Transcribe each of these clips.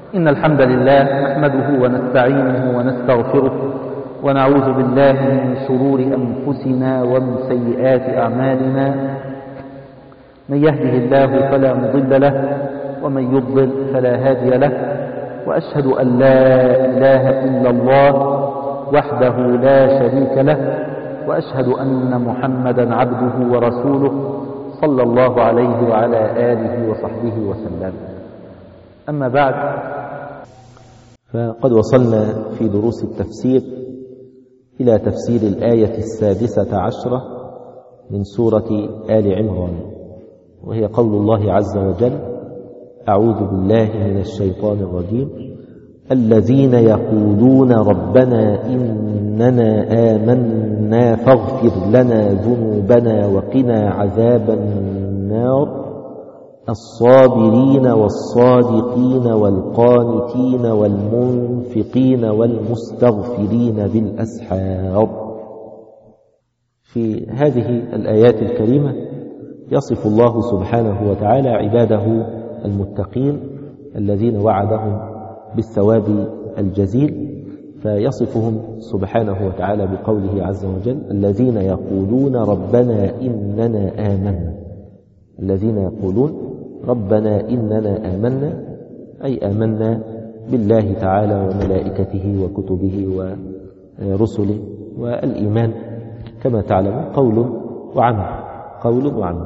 إن الحمد لله نحمده ونستعينه ونستغفره ونعوذ بالله من شرور أنفسنا ومن سيئات أعمالنا. من يهده الله فلا مضل له ومن يضلل فلا هادي له، وأشهد أن لا إله إلا الله وحده لا شريك له، وأشهد أن محمدا عبده ورسوله صلى الله عليه وعلى آله وصحبه وسلم. أما بعد، فقد وصلنا في دروس التفسير إلى تفسير الآية 16 من سورة آل عمران، وهي قول الله عز وجل: أعوذ بالله من الشيطان الرجيم: الذين يقولون ربنا إننا آمنا فاغفر لنا ذنوبنا وقنا عذاب النار، الصابرين والصادقين والقانتين والمنفقين والمستغفرين بالأسحار. في هذه الآيات الكريمة يصف الله سبحانه وتعالى عباده المتقين الذين وعدهم بالثواب الجزيل، فيصفهم سبحانه وتعالى بقوله عز وجل: الذين يقولون ربنا إننا آمنا. الذين يقولون ربنا إننا آمنا، أي آمنا بالله تعالى وملائكته وكتبه ورسله. والإيمان كما تعلمون قول وعمل،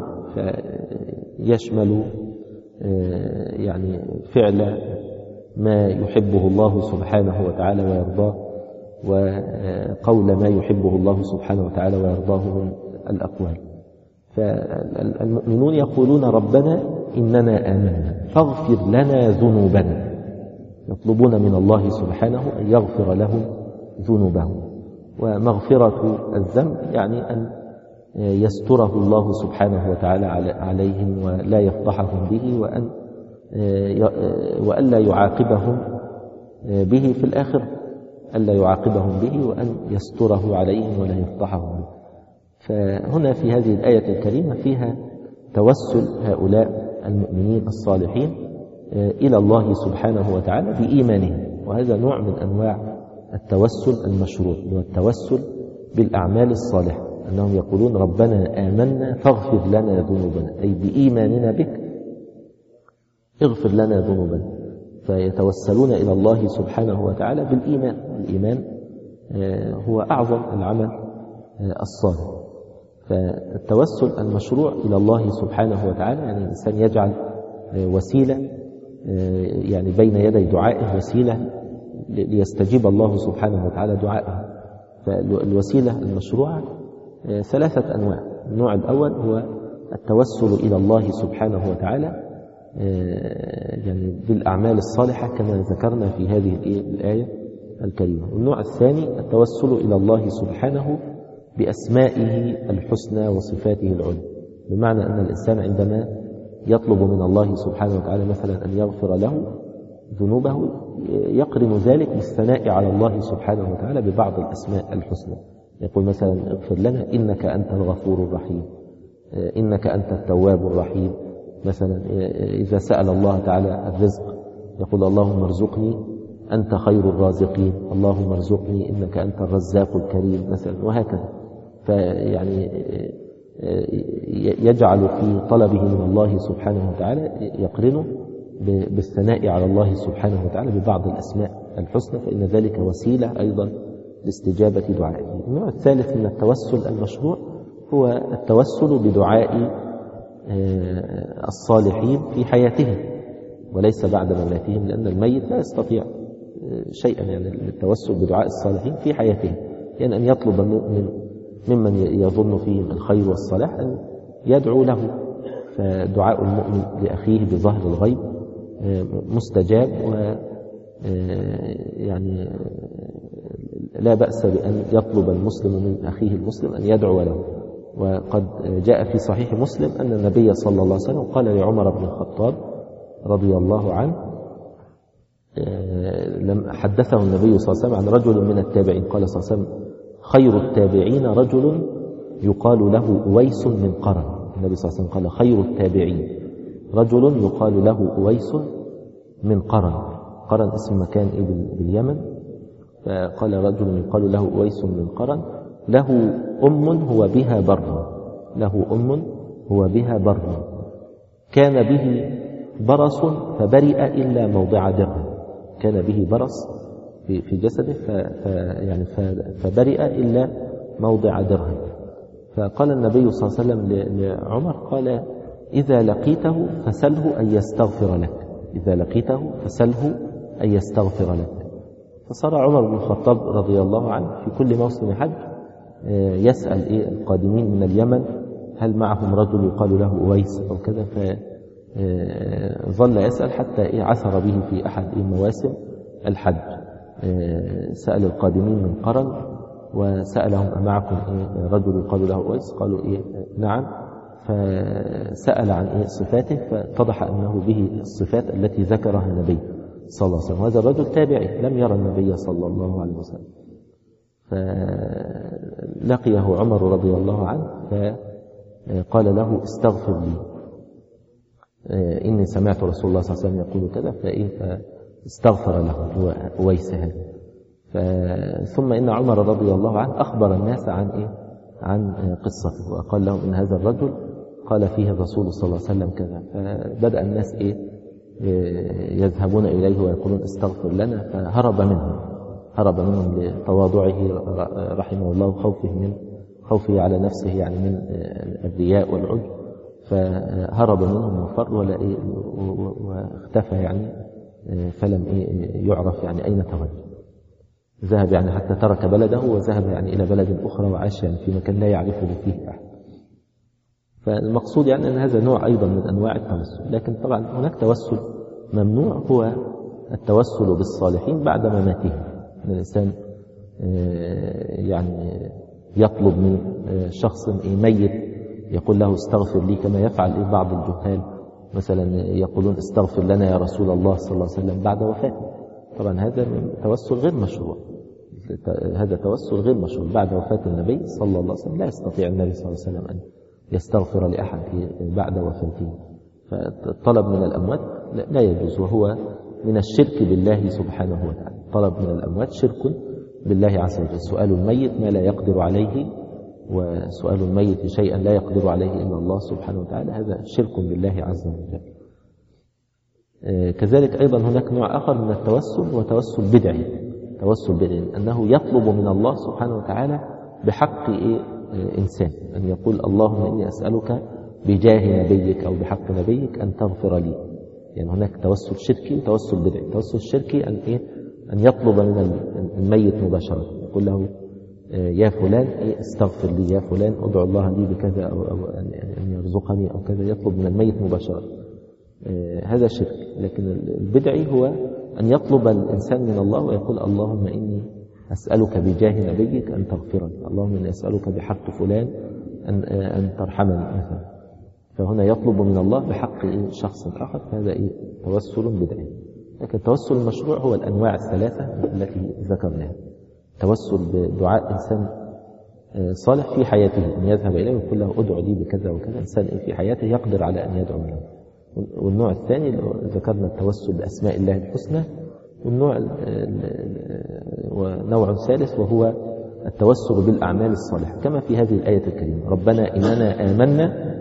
فيشمل يعني فعل ما يحبه الله سبحانه وتعالى ويرضاه، وقول ما يحبه الله سبحانه وتعالى ويرضاه من الأقوال. فالمؤمنون يقولون ربنا إننا آمنا فاغفر لنا ذنوبنا، يطلبون من الله سبحانه أن يغفر لهم ذنوبهم. ومغفرة الذنب يعني أن يستره الله سبحانه وتعالى عليهم ولا يفضحهم به، وأن لا يعاقبهم به في الآخرة، ألا يعاقبهم به، وأن يستره عليهم ولا يفضحهم به. فهنا في هذه الآية الكريمة فيها توسل هؤلاء المؤمنين الصالحين إلى الله سبحانه وتعالى بإيمانهم، وهذا نوع من أنواع التوسل المشروع، هو التوسل بالأعمال الصالحة، أنهم يقولون ربنا آمنا فاغفر لنا ذنوبنا، أي بإيماننا بك اغفر لنا ذنوبنا. فيتوسلون إلى الله سبحانه وتعالى بالإيمان. الإيمان هو أعظم العمل الصالح. فالتوسل المشروع إلى الله سبحانه وتعالى يعني الإنسان يجعل وسيلة يعني بين يدي دعائه، وسيلة ليستجيب الله سبحانه وتعالى دعائه. فالوسيلة المشروعة 3 أنواع. النوع الأول هو التوسل إلى الله سبحانه وتعالى يعني بالأعمال الصالحة كما ذكرنا في هذه الآية الكريمة. والنوع الثاني التوسل إلى الله سبحانه بأسمائه الحسنى وصفاته العلى، بمعنى أن الإنسان عندما يطلب من الله سبحانه وتعالى مثلا أن يغفر له ذنوبه يقرن ذلك بالثناء على الله سبحانه وتعالى ببعض الأسماء الحسنى. يقول مثلا: اغفر لنا إنك أنت الغفور الرحيم، إنك أنت التواب الرحيم. مثلا إذا سأل الله تعالى الرزق يقول: اللهم ارزقني أنت خير الرازقين، اللهم ارزقني إنك أنت الرزاق الكريم مثلا، وهكذا. فيعني يجعل في طلبه من الله سبحانه وتعالى يقرنه بالثناء على الله سبحانه وتعالى ببعض الأسماء الحسنى، فإن ذلك وسيلة أيضا لاستجابة دعائه. النوع الثالث من التوسل المشروع هو التوسل بدعاء الصالحين في حياتهم وليس بعد مماتهم، لأن الميت لا يستطيع شيئا. يعني التوسل بدعاء الصالحين في حياتهم يعني أن يطلب المؤمن ممن يظن فيهم الخير والصلاح أن يدعو له. فدعاء المؤمن لأخيه بظهر الغيب مستجاب، و يعني لا بأس بأن يطلب المسلم من أخيه المسلم أن يدعو له. وقد جاء في صحيح مسلم أن النبي صلى الله عليه وسلم قال لعمر بن الخطاب رضي الله عنه، لم حدثه النبي صلى الله عليه وسلم عن رجل من التابعين، قال صلى الله عليه وسلم: خير التابعين رجل يقال له أويس من قرن. النبي صلى الله عليه وسلم قال: خير التابعين رجل يقال له أويس من قرن. قرن اسم مكان باليمن. فقال رجل يقال له أويس من قرن له هو بها بر، له هو بها بر، كان به برص فبرئ إلا موضع درهم. كان به برص في جسده فبرئ إلا موضع درهم. فقال النبي صلى الله عليه وسلم لعمر قال إذا لقيته فسله أن يستغفر لك، إذا لقيته فسله أن يستغفر لك. فصار عمر بن الخطاب رضي الله عنه في كل موسم حج يسأل القادمين من اليمن هل معهم رجل يقال له أويس أو كذا، فظل يسأل حتى عثر به في أحد مواسم الحج. سأل القادمين من قرن وسألهم أمعكم رجل يقال له أويس؟ قالوا نعم. فسأل عن صفاته فاتضح أنه به الصفات التي ذكرها النبي صلى الله عليه وسلم. هذا الرجل تابعي لم يرى النبي صلى الله عليه وسلم. فلقيه عمر رضي الله عنه فقال له استغفر لي، إني سمعت رسول الله صلى الله عليه وسلم يقول كذا، فاستغفر له أويس هذا. ثم إن عمر رضي الله عنه أخبر الناس عن قصته وقال لهم إن هذا الرجل قال فيه الرسول صلى الله عليه وسلم كذا. فبدأ الناس يذهبون إليه ويقولون استغفر لنا، فهرب منهم لتواضعه رحمه الله خوفه على نفسه يعني من الرياء والعجب، فهرب منهم وفر واختفى يعني، فلم يعرف يعني أين توجه. ذهب يعني حتى ترك بلده وذهب يعني إلى بلد أخرى وعاش يعني في مكان لا يعرفه فيه أحد. فالمقصود يعني أن هذا نوع أيضا من أنواع التوسل. لكن طبعا هناك توسل ممنوع، هو التوسل بالصالحين بعد مماته. الإنسان يعني يطلب من شخص ميت يقول له استغفر لي، كما يفعل بعض الجهال مثلا يقولون استغفر لنا يا رسول الله صلى الله عليه وسلم بعد وفاته. طبعا هذا توسل غير مشروع، هذا توسل غير مشروع. بعد وفاة النبي صلى الله عليه وسلم لا يستطيع النبي صلى الله عليه وسلم أن يستغفر لأحد بعد وفاته. فالطلب من الأموات لا يجوز، وهو من الشرك بالله سبحانه وتعالى. طلب من الأموات شرك بالله عز وجل. سؤال الميت ما لا يقدر عليه، وسؤال الميت شيئا لا يقدر عليه إلا الله سبحانه وتعالى، هذا شرك بالله عز وجل. كذلك أيضا هناك نوع آخر من التوسل وتوسل بدعي. توسل بدعي أنه يطلب من الله سبحانه وتعالى بحق إنسان، أن يقول اللهم إني أسألك بجاه نبيك أو بحق نبيك أن تغفر لي. يعني هناك توسل شركي وتوسل بدعي. التوسل الشركي أن يطلب من الميت مباشرة، يقول له يا فلان استغفر لي، يا فلان ادعو الله لي بكذا أو أن يرزقني أو كذا، يطلب من الميت مباشرة. هذا شرك. لكن البدعي هو أن يطلب الإنسان من الله ويقول اللهم إني أسألك بجاه نبيك أن تغفرني، اللهم إني أسألك بحق فلان أن ترحمني مثلا. فهنا يطلب من الله بحق شخص آخر، فهذا توسل بدعي. لكن التوسل المشروع هو الأنواع الثلاثة التي ذكرناها. توسل بدعاء إنسان صالح في حياته، أن يذهب إليه ويقول له ادعو لي بكذا وكذا، إنسان في حياته يقدر على أن يدعو له. والنوع الثاني ذكرنا التوسل بأسماء الله الحسنى. ونوع ثالث وهو التوسل بالأعمال الصالحة، كما في هذه الآية الكريمة ربنا إننا آمنا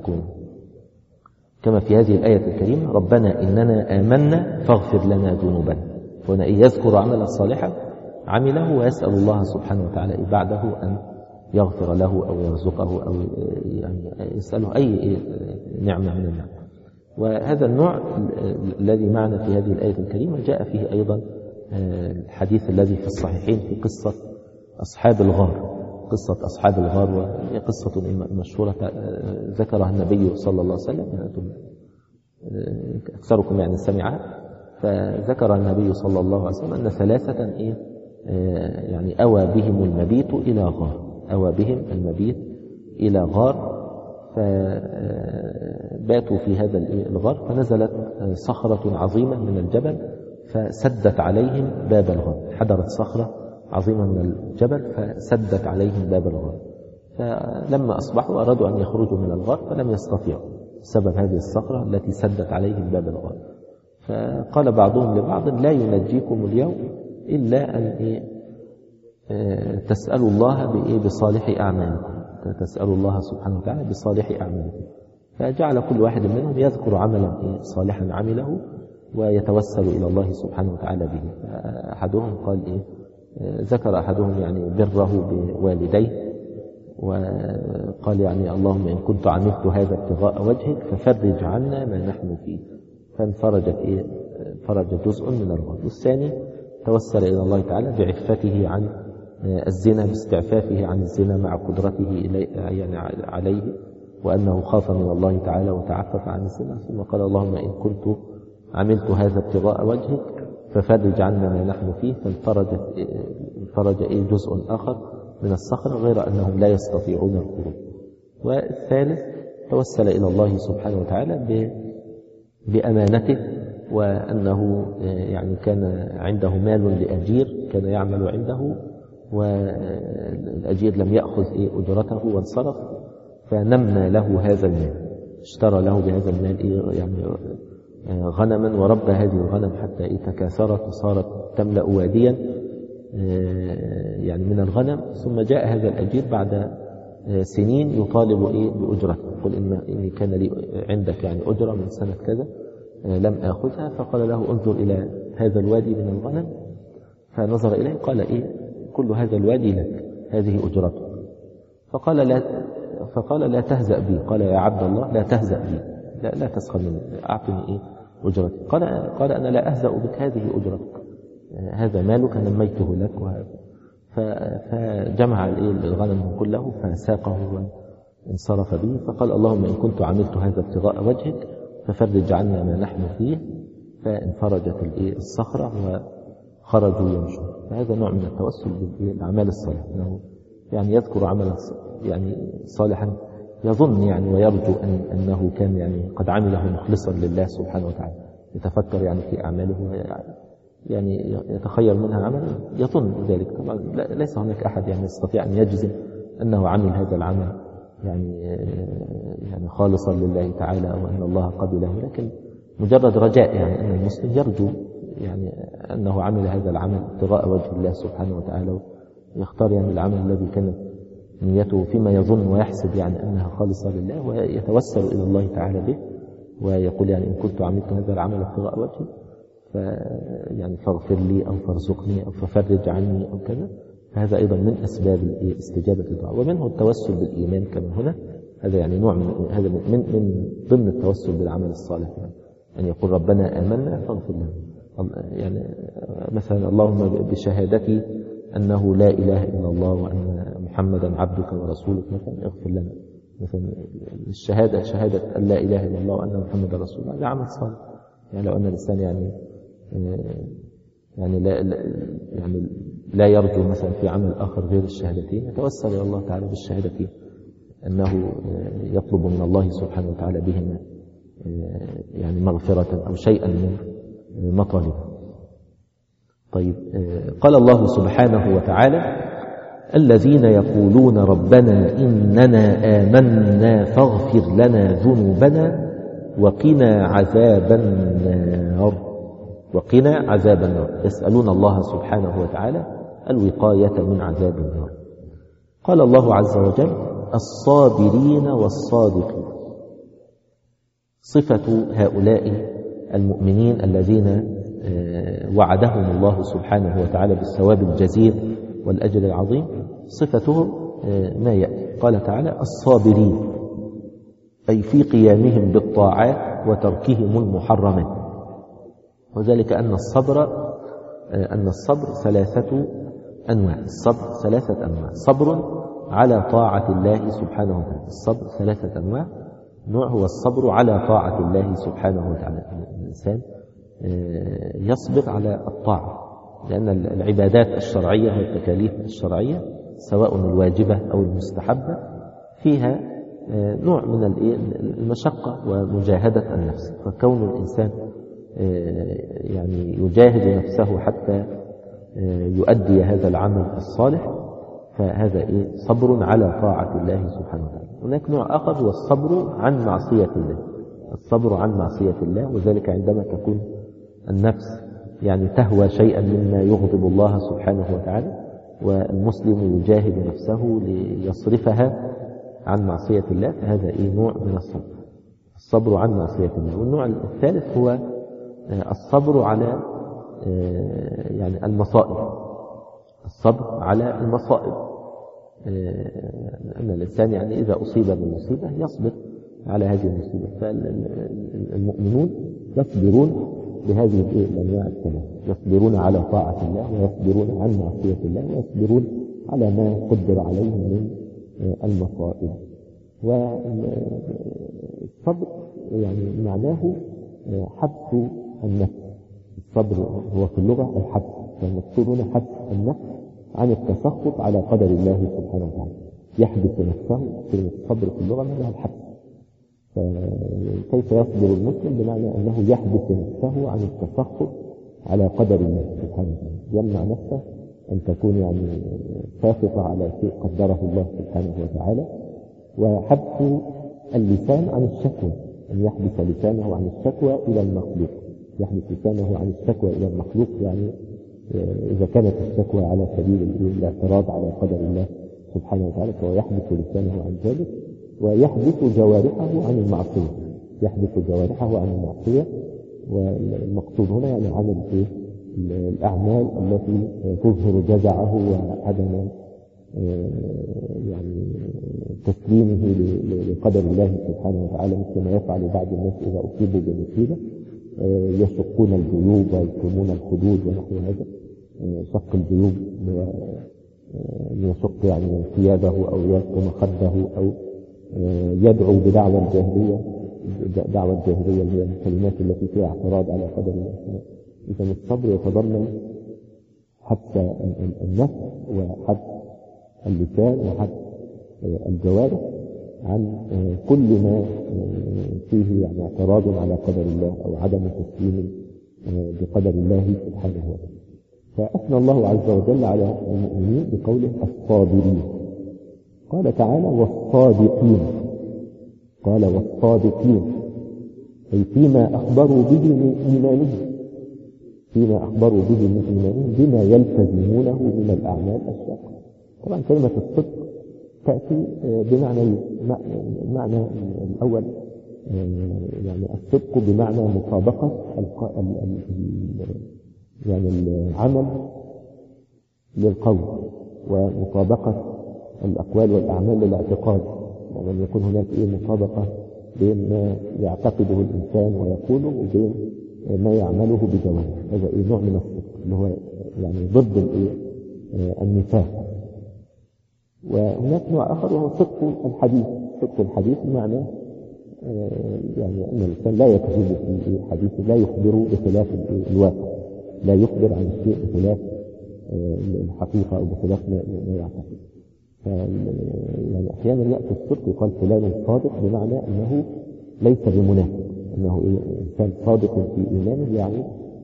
كما في هذه الآية الكريمة ربنا إننا آمنا فاغفر لنا ذنوبنا. هنا يذكر عملا صالحا عمله ويسأل الله سبحانه وتعالى بعده أن يغفر له أو يرزقه أو يعني يسأله أي نعمة من النعم. وهذا النوع الذي معنا في هذه الآية الكريمة جاء فيه أيضا الحديث الذي في الصحيحين في قصة أصحاب الغار. قصة أصحاب الغار وهي قصة مشهورة ذكرها النبي صلى الله عليه وسلم، يعني أكثركم يعني سمعها. فذكر النبي صلى الله عليه وسلم أن ثلاثة يعني أوى بهم المبيت إلى غار، أوى بهم المبيت إلى غار، فباتوا في هذا الغار، فنزلت صخرة عظيمة من الجبل فسدت عليهم باب الغار. حضرت صخرة عظيمة من الجبل فسدت عليهم باب الغار. فلما أصبحوا أرادوا أن يخرجوا من الغار فلم يستطيعوا بسبب هذه الصخرة التي سدت عليهم باب الغار. فقال بعضهم لبعض لا ينجيكم اليوم إلا أن تسألوا الله بصالح أعمالكم، تسألوا الله سبحانه وتعالى بصالح أعمالكم. فجعل كل واحد منهم يذكر عملا صالحا عمله ويتوسل إلى الله سبحانه وتعالى به. أحدهم قال ذكر أحدهم يعني بره بوالديه، وقال يعني اللهم إن كنت عملت هذا ابتغاء وجهك ففرج عنا ما نحن فيه، فانفرجت فرج جزء من الغم. والثاني توسل إلى الله تعالى بعفته عن الزنا، باستعفافه عن الزنا مع قدرته يعني عليه، وأنه خاف من الله تعالى وتعفف عن الزنا. ثم قال اللهم إن كنت عملت هذا ابتغاء وجهك ففرج عنا ما نحن فيه، فانفرج جزء آخر من الصخرة غير أنهم لا يستطيعون الخروج. والثالث توسل إلى الله سبحانه وتعالى بأمانته، وأنه يعني كان عنده مال لأجير كان يعمل عنده، والأجير لم يأخذ أجرته وانصرف، فنمى له هذا المال، اشترى له بهذا المال يعني غنما، وربى هذه الغنم حتى تكاثرت وصارت تملأ واديا يعني من الغنم. ثم جاء هذا الأجير بعد سنين يطالب بأجرته، يقول إن كان لي عندك يعني أجرة من سنة كذا لم آخذها. فقال له انظر إلى هذا الوادي من الغنم، فنظر إليه قال كل هذا الوادي لك، هذه أجرته. فقال لا تهزأ بي، قال يا عبد الله لا تهزأ بي، لا تسخر مني، أعطني أجرتي. قال أنا لا أهزأ بك، هذه أجرتك، هذا مالك نميته لك. فجمع الغنم كله فساقه وانصرف به. فقال اللهم إن كنت عملت هذا ابتغاء وجهك ففرج عنا ما نحن فيه، فانفرجت الصخرة وخرجوا يمشون. فهذا نوع من التوسل بالأعمال الصالحة، أنه يعني يذكر عملا يعني صالحا يظن يعني ويرجو أنه كان يعني قد عمله مخلصا لله سبحانه وتعالى، يتفكر يعني في أعماله يعني يتخير منها عملا يظن ذلك. طبعا ليس هناك أحد يعني يستطيع أن يجزم أنه عمل هذا العمل يعني خالصا لله تعالى أو أن الله قبله، لكن مجرد رجاء يعني أن المسلم يرجو يعني أنه عمل هذا العمل ابتغاء وجه الله سبحانه وتعالى، ويختار يعني العمل الذي كانت نيته فيما يظن ويحسب يعني أنها خالصة لله، ويتوسل إلى الله تعالى به، ويقول يعني إن كنت عملت هذا العمل ابتغاء وجهي يعني فاغفر لي أو فارزقني أو ففرج عني أو كذا. فهذا أيضا من أسباب استجابة الدعاء. ومنه التوسل بالإيمان كما هنا، هذا يعني نوع هذا من ضمن التوسل بالعمل الصالح، يعني أن يقول ربنا آمنا فاغفر لنا، يعني مثلا اللهم بشهادتي أنه لا إله إلا الله وأن محمدا عبدك ورسولك مثلا اغفر لنا. مثلا الشهادة شهادة أن لا إله إلا الله وأن محمدا رسول الله، هذا عمل صالح. يعني لو أن الإنسان يعني لا يرجو مثلا في عمل آخر غير الشهادتين، يتوسل إلى الله تعالى بالشهادتين أنه يطلب من الله سبحانه وتعالى بهما يعني مغفرة أو شيئا من مطالبه. طيب، قال الله سبحانه وتعالى الذين يقولون ربنا إننا آمنا فاغفر لنا ذنوبنا وقنا عذاب النار. وقنا عذاب النار، يسألون الله سبحانه وتعالى الوقاية من عذاب النار. قال الله عز وجل الصابرين والصادقين، صفة هؤلاء المؤمنين الذين وعدهم الله سبحانه وتعالى بالثواب الجزيل والأجر العظيم، صفتهم ما يأتي. قال تعالى الصابرين، أي في قيامهم بالطاعات وتركهم المحرمات. وذلك أن الصبر ثلاثة أنواع. الصبر ثلاثة أنواع: صبر على طاعة الله سبحانه وتعالى، الصبر ثلاثة أنواع. نوع هو الصبر على طاعة الله سبحانه وتعالى، الإنسان يصبر على الطاعة، لأن العبادات الشرعية والتكاليف الشرعية سواء الواجبة أو المستحبة فيها نوع من المشقة ومجاهدة النفس. فكون الإنسان يعني يجاهد نفسه حتى يؤدي هذا العمل الصالح، فهذا صبر على طاعة الله سبحانه وتعالى. هناك نوع آخر هو الصبر عن معصية الله، الصبر عن معصية الله، وذلك عندما تكون النفس يعني تهوى شيئا مما يغضب الله سبحانه وتعالى، والمسلم يجاهد نفسه ليصرفها عن معصية الله، فهذا نوع من الصبر عن معصية الله. والنوع الثالث هو الصبر على يعني المصائب، الصبر على المصائب، أن الإنسان يعني إذا أصيب بالمصيبة يصبر على هذه المصيبة. فالمؤمنون يصبرون بهذه الأنواع الثلاث، يصبرون على طاعة الله، ويصبرون عن معصية الله، ويصبرون على ما قدر عليهم من المصائب. والصبر يعني معناه حبس النفس. الصبر هو في اللغة الحبس، فالمقصود هنا حبس النفس عن التسخط على قدر الله سبحانه وتعالى. يحبس نفسه، كلمة الصبر في اللغة معناها الحبس. فكيف يصبر المسلم؟ بمعنى أنه يحبس نفسه عن التسخط على قدر الله سبحانه وتعالى، يمنع نفسه أن تكون يعني ساخطة على شيء قدره الله سبحانه وتعالى. وحبس اللسان عن الشكوى، أن يحبس لسانه عن الشكوى إلى المخلوق، يحبس لسانه عن الشكوى إلى المخلوق، يعني إذا كانت الشكوى على سبيل الاعتراض على قدر الله سبحانه وتعالى فهو يحبس لسانه عن ذلك. ويحبس جوارحه عن المعصية، يحبس جوارحه عن المعصية. والمقصود هنا يعني عن الأعمال التي تظهر جزعه وعدم يعني تسليمه لقدر الله سبحانه وتعالى، مثل ما يفعل بعض الناس إذا أصيبوا بمصيبة يشقون الجيوب ويكتمون الخدود ونحو هذا. شق الجيوب يشق يعني ثيابه أو يكتم خده أو يدعو بدعوى الجاهلية، دعوى الجاهلية اللي هي الكلمات التي فيها اعتراض على قدر الله. إذا الصبر يتضمن حبس النفس وحبس اللسان وحبس الجوارح عن كل ما فيه يعني اعتراض على قدر الله أو عدم تسليم بقدر الله سبحانه وتعالى. فأثنى الله عز وجل على المؤمنين بقوله الصابرين. قال تعالى والصادقين، قال والصادقين أي فيما أخبروا به من إيمانهم، فيما أخبروا به من إيمانهم بما يلتزمونه من الأعمال الشاقة. طبعا كلمة الصدق تأتي بمعنى الأول يعني الصدق بمعنى مطابقة يعني العمل للقول ومطابقة الأقوال والأعمال للاعتقاد، يعني يكون هناك مطابقة بين ما يعتقده الإنسان ويقوله وبين ما يعمله بجواره. هذا نوع من الصدق اللي هو يعني ضد النفاق. وهناك نوع آخر وهو صدق الحديث. صدق الحديث بمعنى يعني أن الإنسان لا يكذب في حديثه، لا يخبر بخلاف الواقع، لا يخبر عن الشيء بخلاف الحقيقة أو بخلاف ما يعتقد. يعني أحيانا يأتي الصدق يقال فلان صادق بمعنى أنه ليس بمنافق، أنه إنسان صادق في إيمانه، يعني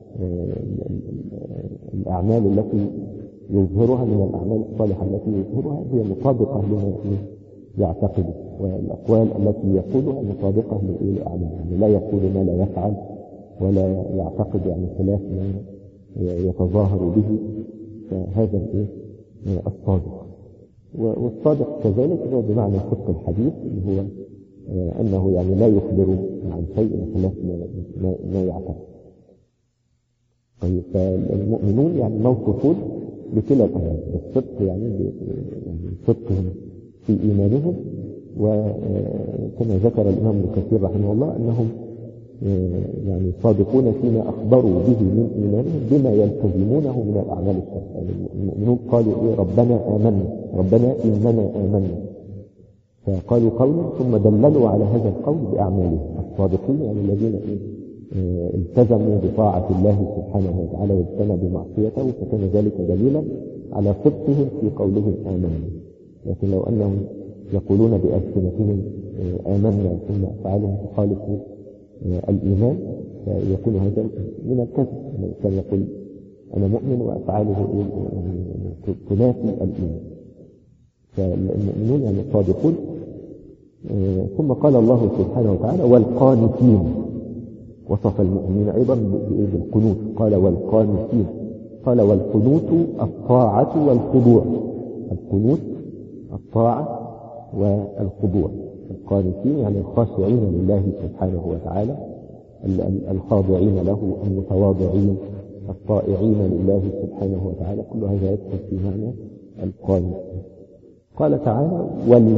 الأعمال التي يظهرها من الأعمال الصالحة التي يظهرها هي مطابقة لما يعتقد، والأقوال التي يقولها مطابقة للأعمال، يعني لا يقول ما لا يفعل ولا يعتقد يعني خلاف ما يتظاهر به. فهذا الصادق. والصادق كذلك هو بمعنى صدق الحديث، اللي هو أنه يعني لا يخبر عن شيء خلاف ما يعتقد. طيب فالمؤمنون يعني موصوفون بكلا الأمرين، الصدق يعني صدقهم في إيمانهم، وكما ذكر الإمام ابن كثير رحمه الله أنهم يعني صادقون فيما أخبروا به من إيمانهم بما يلتزمونه من الأعمال الصالحة. يعني المؤمنون قالوا ربنا آمنا، ربنا إننا آمنا، فقالوا قولا ثم دللوا على هذا القول بأعمالهم. الصادقين يعني الذين التزموا بطاعة الله سبحانه وتعالى واجتنبوا معصيته، فكان ذلك دليلا على صدقهم في قولهم آمنا. لكن لو أنهم يقولون بألسنتهم آمنا ثم أفعالهم تخالف الإيمان فيكون هذا من الكذب. الإنسان يقول أنا مؤمن وأفعاله تنافي الإيمان. فالمؤمنون يعني صادقون. ثم قال الله سبحانه وتعالى والقانتين. وصف المؤمنين أيضا بالقنوت، قال والقانتين، قال والقنوت الطاعة والخضوع. القنوت الطاعة والخضوع. القانتين يعني الخاشعين لله سبحانه وتعالى، الخاضعين له، المتواضعين، الطائعين لله سبحانه وتعالى، كل هذا يدخل في معنى القانت. قال تعالى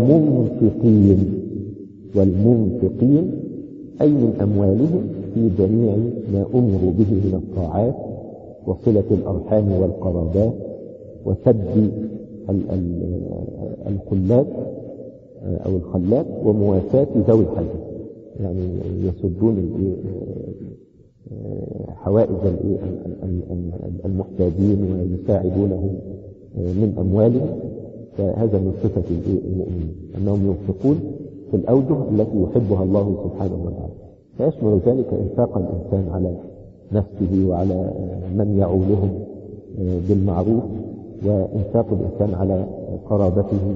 والمنفقين أي من أموالهم في جميع ما أمروا به من الطاعات وصلة الأرحام والقرابات وسد الخلات أو الخلات ومواساة ذوي الحاجة، يعني يسدون حوائج المحتاجين ويساعدونهم من أموالهم. فهذا من صفة المؤمنين أنهم ينفقون في الأوجه التي يحبها الله سبحانه وتعالى، فيشمل ذلك إنفاق الإنسان على نفسه وعلى من يعولهم بالمعروف، وإنفاق الإنسان على قرابته،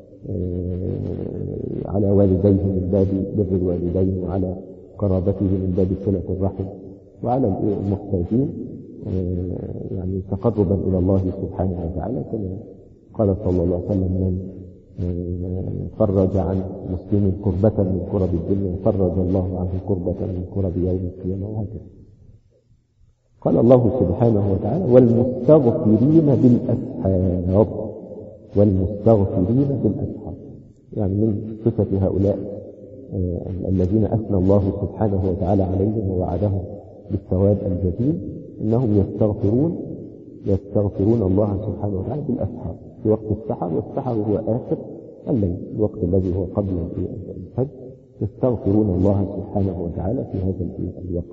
على والديه من باب بر الوالدين، وعلى قرابته من باب صلة الرحم، وعلى المحتاجين يعني تقربا إلى الله سبحانه وتعالى، كما قال صلى الله عليه وسلم من فرج عن مسلم كربة من كرب الدنيا فرج الله عنه كربة من كرب يوم القيامة، وهكذا. قال الله سبحانه وتعالى والمستغفرين بالأسحار، يعني من صفة هؤلاء الذين أثنى الله سبحانه وتعالى عليهم ووعدهم بالثواب الجزيل أنهم يستغفرون الله سبحانه وتعالى بالأسحار في وقت السحر، والسحر هو آخر الليل، الوقت الذي هو قبل الفجر، يستغفرون الله سبحانه وتعالى في هذا الوقت.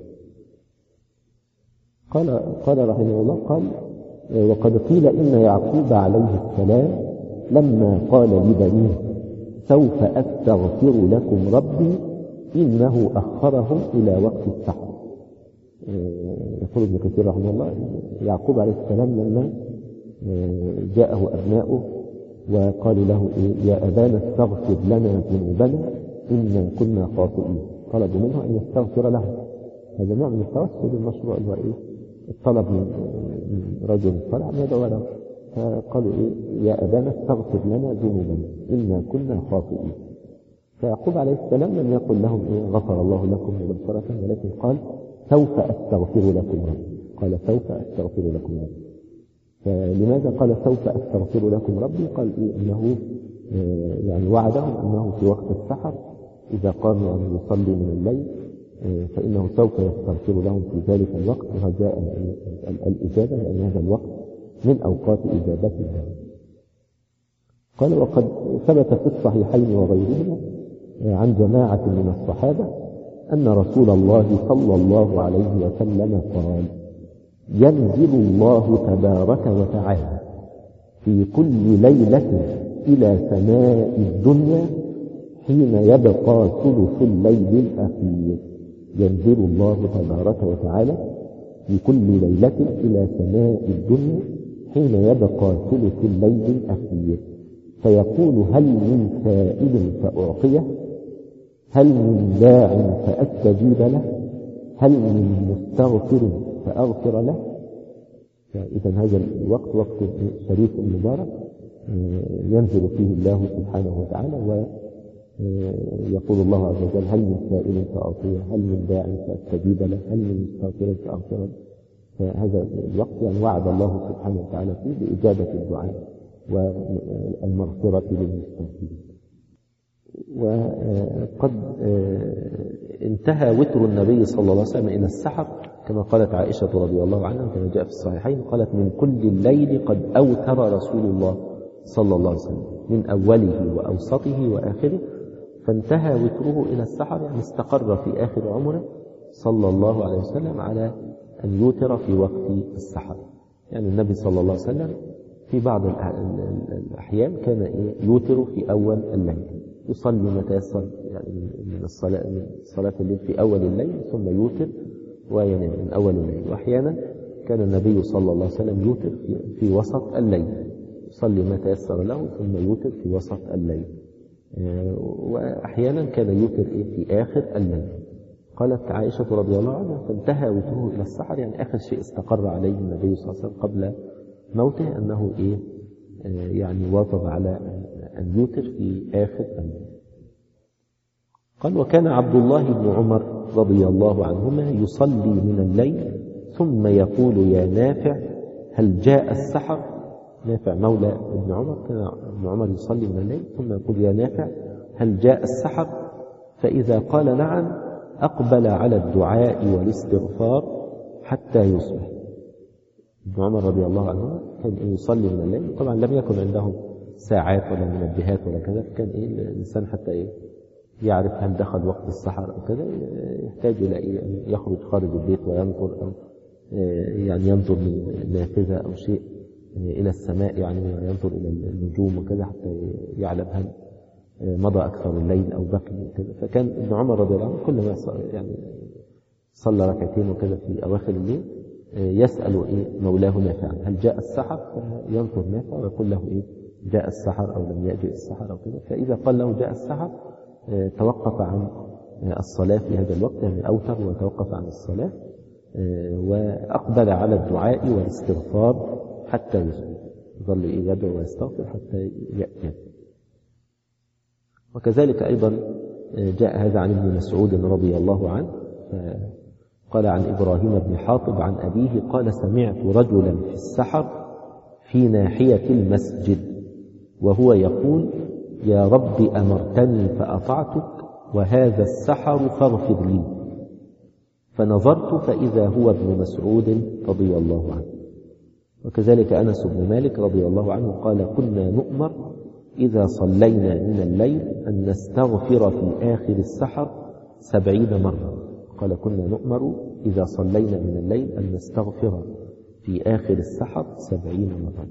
قال رحمه الله قال وقد قيل إن يعقوب عليه السلام لما قال لبنيه سوف أستغفر لكم ربي إنه أخرهم إلى وقت السحر. يقول ابن كثير رحمه الله يعقوب عليه السلام لما جاءه أبناؤه وقالوا له يا أبانا استغفر لنا ذنوبنا إنا كنا خاطئين، طلبوا منه أن يستغفر لهم. هذا نوع من التوسل المشروع اللي هو الطلب من رجل صالح أن يدعو له، فقالوا يا أبانا استغفر لنا ذنوبنا إنا كنا خاطئين. فيعقوب عليه السلام لم يقل لهم غفر الله لكم مباشرة، ولكن قال سوف أستغفر لكم ربي، قال سوف أستغفر لكم ربي. فلماذا قال سوف أستغفر لكم ربي؟ قال إنه يعني وعدهم أنه في وقت السحر إذا قاموا أن يصلوا من الليل فإنه سوف يستغفر لهم في ذلك الوقت رجاء الإجابة، لأن هذا الوقت من أوقات إجابة الله. قال وقد ثبت في الصحيحين وغيرهما عن جماعة من الصحابة أن رسول الله صلى الله عليه وسلم قال ينزل الله تبارك وتعالى في كل ليلة إلى سماء الدنيا حين يبقى ثلث الليل الأخير. ينزل الله تبارك وتعالى في كل ليلة إلى سماء الدنيا حين يبقى ثلث الليل الأخير فيقول هل من سائل فأعطيه، هل من داع فأستجيب له، هل من مستغفر فأغفر له. فإذا هذا الوقت وقت شريف مبارك ينزل فيه الله سبحانه وتعالى ويقول الله عز وجل هل من سائل فأعطيه، هل من داع فأستجيب له، هل من مستغفر فأغفر له. فهذا الوقت يعني وعد الله سبحانه وتعالى فيه بإجابة الدعاء والمغفرة للمستغفرين. وقد انتهى وتر النبي صلى الله عليه وسلم إلى السحر كما قالت عائشة رضي الله عنها كما جاء في الصحيحين، قالت من كل الليل قد أوتر رسول الله صلى الله عليه وسلم من أوله وأوسطه وآخره، فانتهى وتره إلى السحر، يعني استقر في آخر عمره صلى الله عليه وسلم على أن يوتر في وقت السحر. يعني النبي صلى الله عليه وسلم في بعض الأحيان كان يوتر في أول الليل، يصلي ما تيسر يعني من صلاة الليل في أول الليل ثم يوتر وينام من أول الليل. وأحيانا كان النبي صلى الله عليه وسلم يوتر في وسط الليل، يصلي ما تيسر له ثم يوتر في وسط الليل. وأحيانا كان يوتر في آخر الليل. قالت عائشة رضي الله عنها فانتهى وتره إلى السحر، يعني آخر شيء استقر عليه النبي صلى الله عليه وسلم قبل موته أنه يعني واظب على أن يوتر في آخر الليل. قال وكان عبد الله بن عمر رضي الله عنهما يصلي من الليل ثم يقول يا نافع هل جاء السحر. نافع مولى ابن عمر، كان ابن عمر يصلي من الليل ثم يقول يا نافع هل جاء السحر، فإذا قال نعم أقبل على الدعاء والاستغفار حتى يصبح. ابن عمر رضي الله عنه كان يصلي من الليل، طبعا لم يكن عندهم ساعات ولا منبهات ولا كذا، كان الإنسان حتى يعرف هل دخل وقت السحر أو كذا يحتاج إلى أن يخرج خارج البيت وينظر، أو يعني ينظر من نافذة أو شيء إلى السماء، يعني ينظر إلى النجوم وكذا حتى يعلم هل مضى أكثر الليل أو بقي كذا. فكان ابن عمر رضي الله عنه كل ما يعني صلى ركعتين وكذا في أواخر الليل يسأل مولاه نافع هل جاء السحر، فينظر نافع ويقول له جاء السحر أو لم يأتي السحر أو كذا. فإذا قال له جاء السحر توقف عن الصلاة في هذا الوقت، يعني أوتر وتوقف عن الصلاة وأقبل على الدعاء والاستغفار حتى يصبح، ظل يدعو ويستغفر حتى يأتي. وكذلك أيضا جاء هذا عن ابن مسعود رضي الله عنه، قال عن إبراهيم بن حاطب عن أبيه قال سمعت رجلا في السحر في ناحية المسجد وهو يقول يا رب أمرتني فأطعتك وهذا السحر فاغفر لي، فنظرت فإذا هو ابن مسعود رضي الله عنه. وكذلك أنس بن مالك رضي الله عنه قال كنا نؤمر إذا صلينا من الليل أن نستغفر في آخر السحر 70 مرة. قال كنا نؤمر إذا صلينا من الليل أن نستغفر في آخر السحر 70 مرة.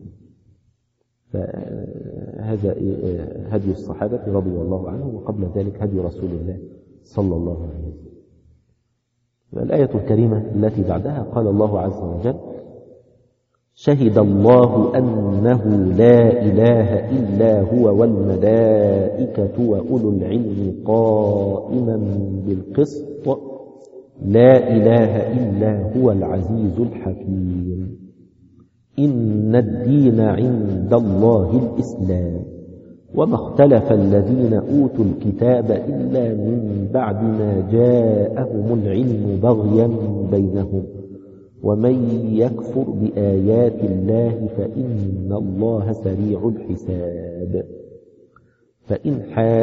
فهذا هدي الصحابة رضي الله عنهم، وقبل ذلك هدي رسول الله صلى الله عليه وسلم. الآية الكريمة التي بعدها قال الله عز وجل شهد الله أنه لا إله إلا هو والملائكة وأولو العلم قائما بالقسط لا إله إلا هو العزيز الحكيم إن الدين عند الله الإسلام وما اختلف الذين أوتوا الكتاب إلا من بعد ما جاءهم العلم بغيا بينهم ومن يكفر بآيات الله فإن الله سريع الحساب فإن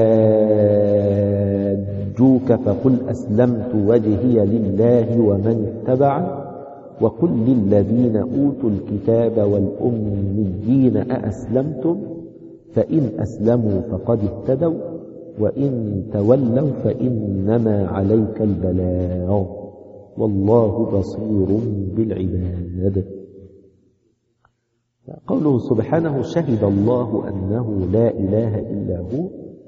حاجوك فقل أسلمت وجهي لله ومن اتبعني وقل للذين أوتوا الكتاب والأميين أأسلمتم فإن أسلموا فقد اهتدوا وإن تولوا فإنما عليك البلاغ والله بصير بالعباد. قوله سبحانه شهد الله أنه لا إله إلا هو،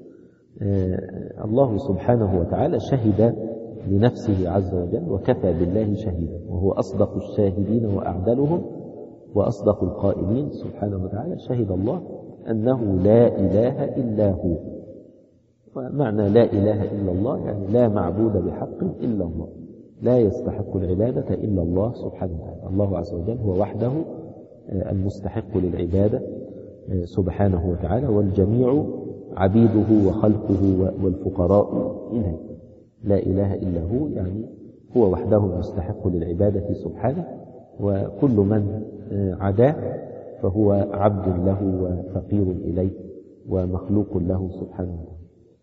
الله سبحانه وتعالى شهد لنفسه عز وجل وكفى بالله شهيدا، وهو أصدق الشاهدين وأعدلهم وأصدق القائلين سبحانه وتعالى. شهد الله أنه لا إله إلا هو، ومعنى لا إله إلا الله يعني لا معبود بحق إلا الله، لا يستحق العبادة إلا الله سبحانه وتعالى. الله عز وجل هو وحده المستحق للعبادة سبحانه وتعالى، والجميع عبيده وخلقه والفقراء إليه. لا إله إلا هو يعني هو وحده المستحق للعبادة سبحانه، وكل من عداه فهو عبد له وفقير إليه ومخلوق له سبحانه وتعالى.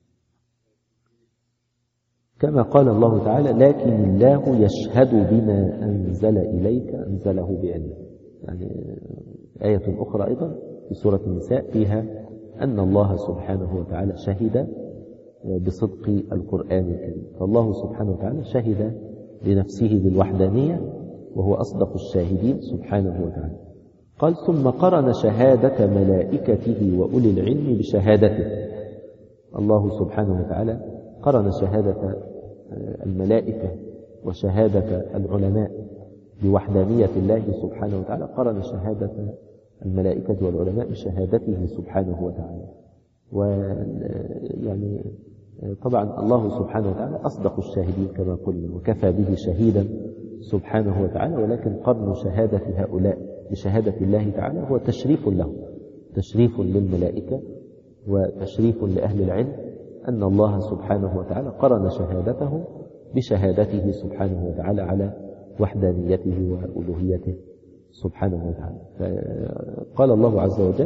كما قال الله تعالى لكن الله يشهد بما أنزل إليك أنزله بعلمه. يعني آية أخرى أيضا في سورة النساء فيها أن الله سبحانه وتعالى شهد بصدق القرآن الكريم. فالله سبحانه وتعالى شهد لنفسه بالوحدانية وهو أصدق الشاهدين سبحانه وتعالى. قال ثم قرن شهادة ملائكته وأولي العلم بشهادته. الله سبحانه وتعالى قرن شهادة الملائكة وشهادة العلماء بوحدانية الله سبحانه وتعالى، قرن شهادة الملائكة والعلماء بشهادته سبحانه وتعالى. ويعني طبعا الله سبحانه وتعالى أصدق الشاهدين كما قلنا، وكفى به شهيدا سبحانه وتعالى، ولكن قرن شهادة هؤلاء بشهادة الله تعالى هو تشريف له، تشريف للملائكة وتشريف لأهل العلم، أن الله سبحانه وتعالى قرن شهادته بشهادته سبحانه وتعالى على وحدانيته وألوهيته سبحانه وتعالى. فقال الله عز وجل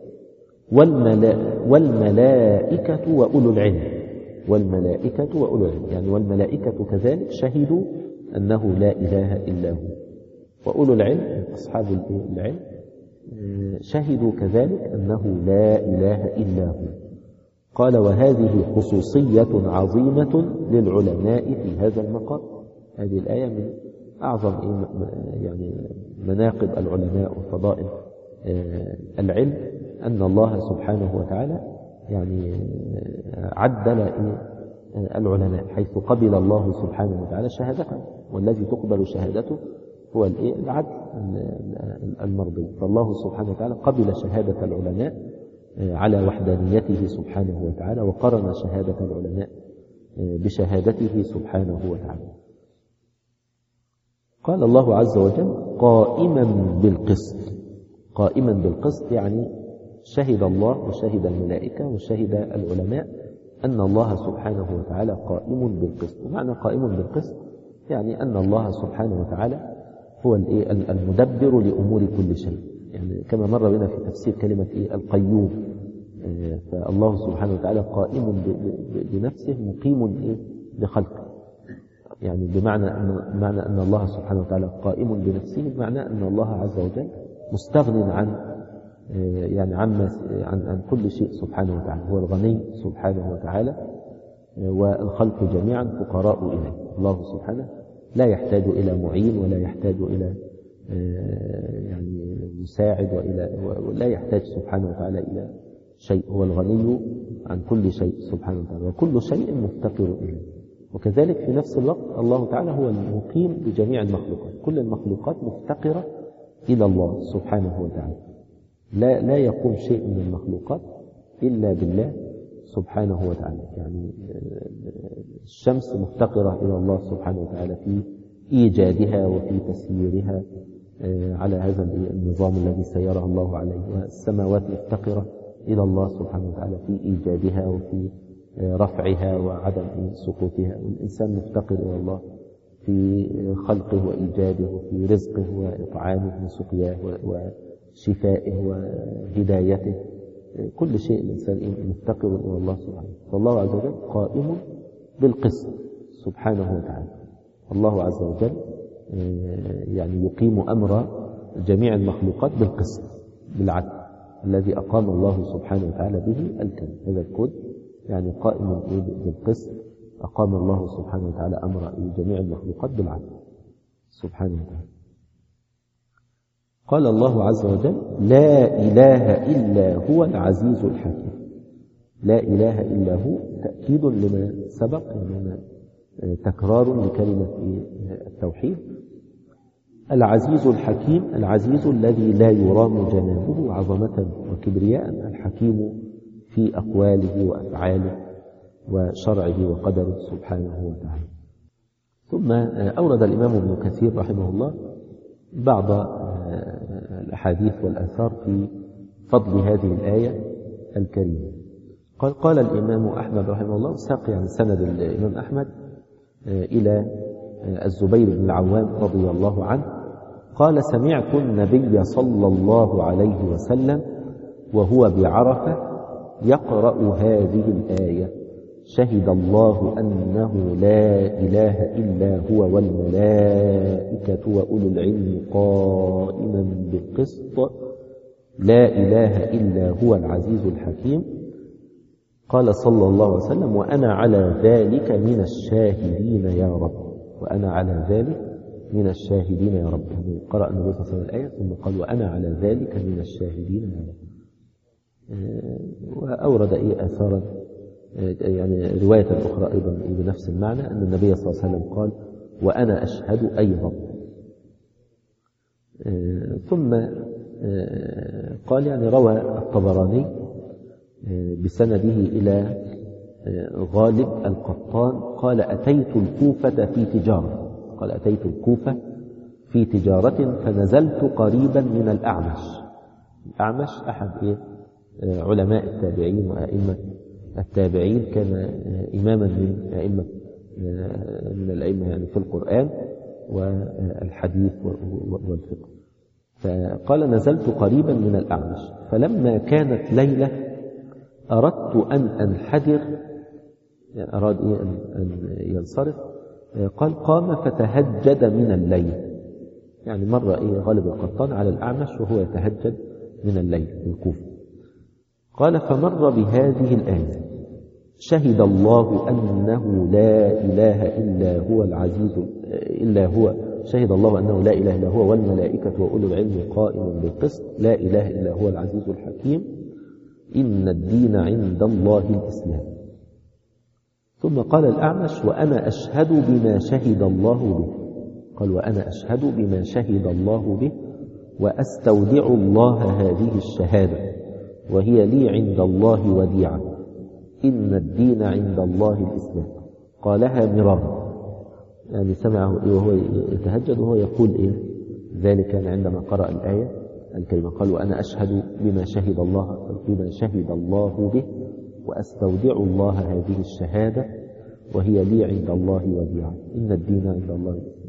والملائكة وأولو العلم، والملائكة وأولو العلم، يعني والملائكة كذلك شهدوا أنه لا إله إلا هو، وأولو العلم أصحاب العلم شهدوا كذلك أنه لا إله إلا هو. قال وهذه خصوصية عظيمة للعلماء في هذا المقام. هذه الآية من أعظم يعني مناقب العلماء وفضائل العلم، أن الله سبحانه وتعالى يعني عدل العلماء، حيث قبل الله سبحانه وتعالى شهادته، والذي تقبل شهادته هو العدل المرضي. فالله سبحانه وتعالى قبل شهادة العلماء على وحدانيته سبحانه وتعالى، وقرن شهادة العلماء بشهادته سبحانه وتعالى. قال الله عز وجل قائما بالقسط. قائما بالقسط يعني شهد الله وشهد الملائكة وشهد العلماء أن الله سبحانه وتعالى قائم بالقسط. معنى قائم بالقسط يعني أن الله سبحانه وتعالى هو المدبر لأمور كل شيء، يعني كما مر بنا في تفسير كلمة القيوم. فالله سبحانه وتعالى قائم بنفسه مقيم بخلقه، يعني بمعنى أن الله سبحانه وتعالى قائم بنفسه، بمعنى أن الله عز وجل مستغن عن كل شيء سبحانه وتعالى، هو الغني سبحانه وتعالى، والخلق جميعا فقراء إليه. الله سبحانه لا يحتاج إلى معين ولا يحتاج إلى يعني مساعد، ولا يحتاج سبحانه وتعالى إلى شيء، هو الغني عن كل شيء سبحانه وتعالى، وكل شيء مفتقر إليه. وكذلك في نفس الوقت الله تعالى هو المقيم بجميع المخلوقات، كل المخلوقات مفتقرة إلى الله سبحانه وتعالى، لا يقوم شيء من المخلوقات إلا بالله سبحانه وتعالى. يعني الشمس مفتقرة إلى الله سبحانه وتعالى في إيجادها وفي تسييرها على هذا النظام الذي سيره الله عليه، والسماوات مفتقرة إلى الله سبحانه وتعالى في إيجادها وفي رفعها وعدم سقوطها، والإنسان مفتقر إلى الله في خلقه وإيجاده وفي رزقه وإطعامه وسقياه وشفائه وهدايته، كل شيء الإنسان مفتقر إلى الله سبحانه. فالله عز وجل قائم بالقسط سبحانه وتعالى. الله عز وجل يعني يقيم أمر جميع المخلوقات بالقسط بالعدل الذي أقام الله سبحانه وتعالى به الكون. هذا الكون يعني قائم بالقسط، أقام الله سبحانه وتعالى أمر جميع المخلوقات بالعدل سبحانه وتعالى. قال الله عز وجل لا إله إلا هو العزيز الحكيم. لا إله إلا هو تأكيد لما سبق، يعني تكرار لكلمة التوحيد. العزيز الحكيم، العزيز الذي لا يرام جنابه عظمة وكبرياء، الحكيم في أقواله وأفعاله وشرعه وقدره سبحانه وتعالى. ثم أورد الإمام ابن كثير رحمه الله بعض الأحاديث والآثار في فضل هذه الآية الكريمة. قال الإمام أحمد رحمه الله، ساق يعني سند الإمام أحمد إلى الزبير بن العوام رضي الله عنه قال سمعت النبي صلى الله عليه وسلم وهو بعرفة يقرأ هذه الآية شهد الله أنه لا إله إلا هو والملائكة وأولو العلم قائما بالقسط لا إله إلا هو العزيز الحكيم. قال صلى الله عليه وسلم وأنا على ذلك من الشاهدين يا رب، وأنا على ذلك من الشاهدين يا رب. يعني قرأ النبي صلى الله عليه وسلم الآية ثم قال وأنا على ذلك من الشاهدين يا رب. وأورد آثارا يعني رواية أخرى أيضا بنفس المعنى أن النبي صلى الله عليه وسلم قال وأنا أشهد أيضا. ثم قال يعني روى الطبراني بسنده إلى غالب القطان قال أتيت الكوفة في تجارة، قال أتيت الكوفة في تجارة فنزلت قريبا من الأعمش. الأعمش أحد علماء التابعين وأئمة التابعين، كان إماما من الأئمة يعني في القرآن والحديث والفقه. فقال نزلت قريبا من الأعمش، فلما كانت ليلة أردت أن أنحدر، يعني أراد أن ينصرف، قال قام فتهجد من الليل. يعني مر غالب القطان على الأعمش وهو يتهجد من الليل في الكوفة. قال فمر بهذه الآية: شهد الله أنه لا إله إلا هو العزيز إلا هو، شهد الله أنه لا إله إلا هو والملائكة وأولو العلم قائما بالقسط، لا إله إلا هو العزيز الحكيم، إن الدين عند الله الإسلام. ثم قال الأعمش: وأنا أشهد بما شهد الله به. قال: وأنا أشهد بما شهد الله به وأستودع الله هذه الشهادة وهي لي عند الله وديعة، إن الدين عند الله الإسلام. قالها مرارا، يعني سمعه وهو يتهجد وهو يقول ذلك عندما قرأ الآية الكريمة. قال: وأنا أشهد بما شهد الله به وأستودع الله هذه الشهادة وهي لي عند الله وديعة، إن الدين عند الله الإسلام.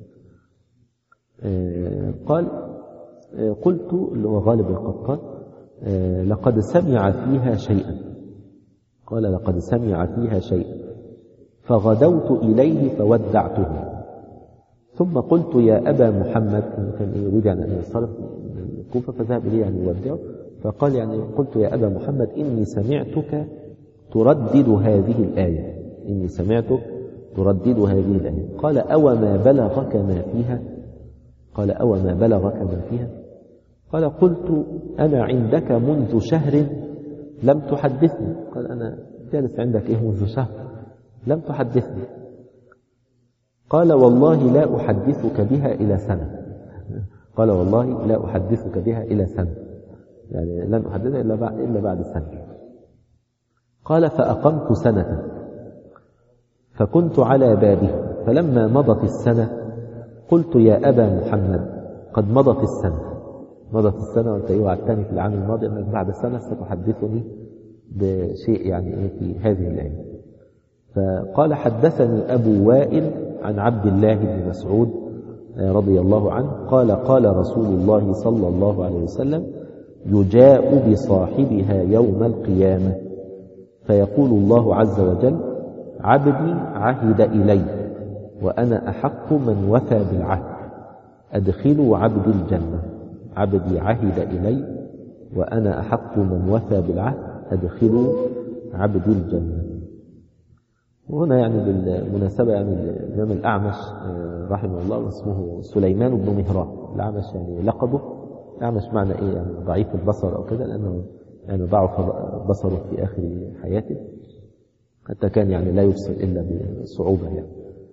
قال: قلت، اللي هو غالب القطان، لقد سمع فيها شيئا. قال: لقد سمع فيها شيئا، فغدوت إليه فودعته، ثم قلت: يا أبا محمد، كان يريد أن ينصرف من الكوفة فذهب إليه يعني يودعه، فقال يعني قلت: يا أبا محمد إني سمعتك تردد هذه الآية، إني سمعتك تردد هذه الآية. قال: أو ما بلغك ما فيها؟ قال: أو ما بلغك ما فيها؟ قال: قلت: أنا عندك منذ شهر لم تحدثني. قال: أنا جالس عندك منذ شهر لم تحدثني. قال: والله لا أحدثك بها إلى سنة. قال: والله لا أحدثك بها إلى سنة، يعني لن أحدثها إلا بعد سنة. قال: فأقمت سنة فكنت على بابه، فلما مضت السنة قلت: يا أبا محمد قد مضت السنة. مضت السنة، وأنت وعدتني في العام الماضي أنك بعد سنة ستحدثني بشيء يعني في هذه الآية. فقال: حدثني أبو وائل عن عبد الله بن مسعود رضي الله عنه قال: قال رسول الله صلى الله عليه وسلم: يجاء بصاحبها يوم القيامة فيقول الله عز وجل: عبدي عهد إلي وأنا أحق من وفى بالعهد، أدخلوا عبدي الجنة. عبدي عهد إلي وأنا أحق من وفى بالعهد، أدخلوا عبدي الجنة. وهنا يعني بالمناسبة يعني الإمام الأعمش رحمه الله اسمه سليمان بن مهران. الأعمش يعني لقبه الأعمش معنى يعني ضعيف البصر أو كده، لأنه يعني ضعف بصره في آخر حياته، حتى كان يعني لا يبصر إلا بصعوبة يعني.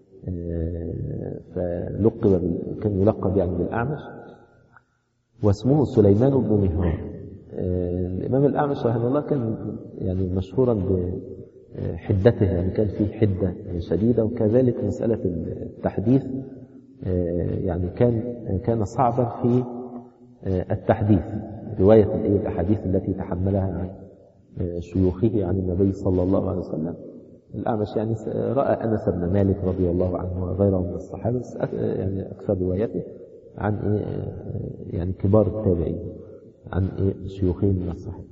كان يلقب يعني بالأعمش، واسمه سليمان بن مهران. الإمام الأعمش رحمه الله كان يعني مشهورا بحدته، يعني كان فيه حدة شديدة، وكذلك مسألة التحديث يعني كان صعبا في التحديث، رواية الأحاديث التي تحملها عن شيوخه عن النبي صلى الله عليه وسلم. الأعمش يعني رأى أنس بن مالك رضي الله عنه وغيره من الصحابة، يعني أكثر روايته عن يعني كبار التابعين عن شيوخين من الصحابة.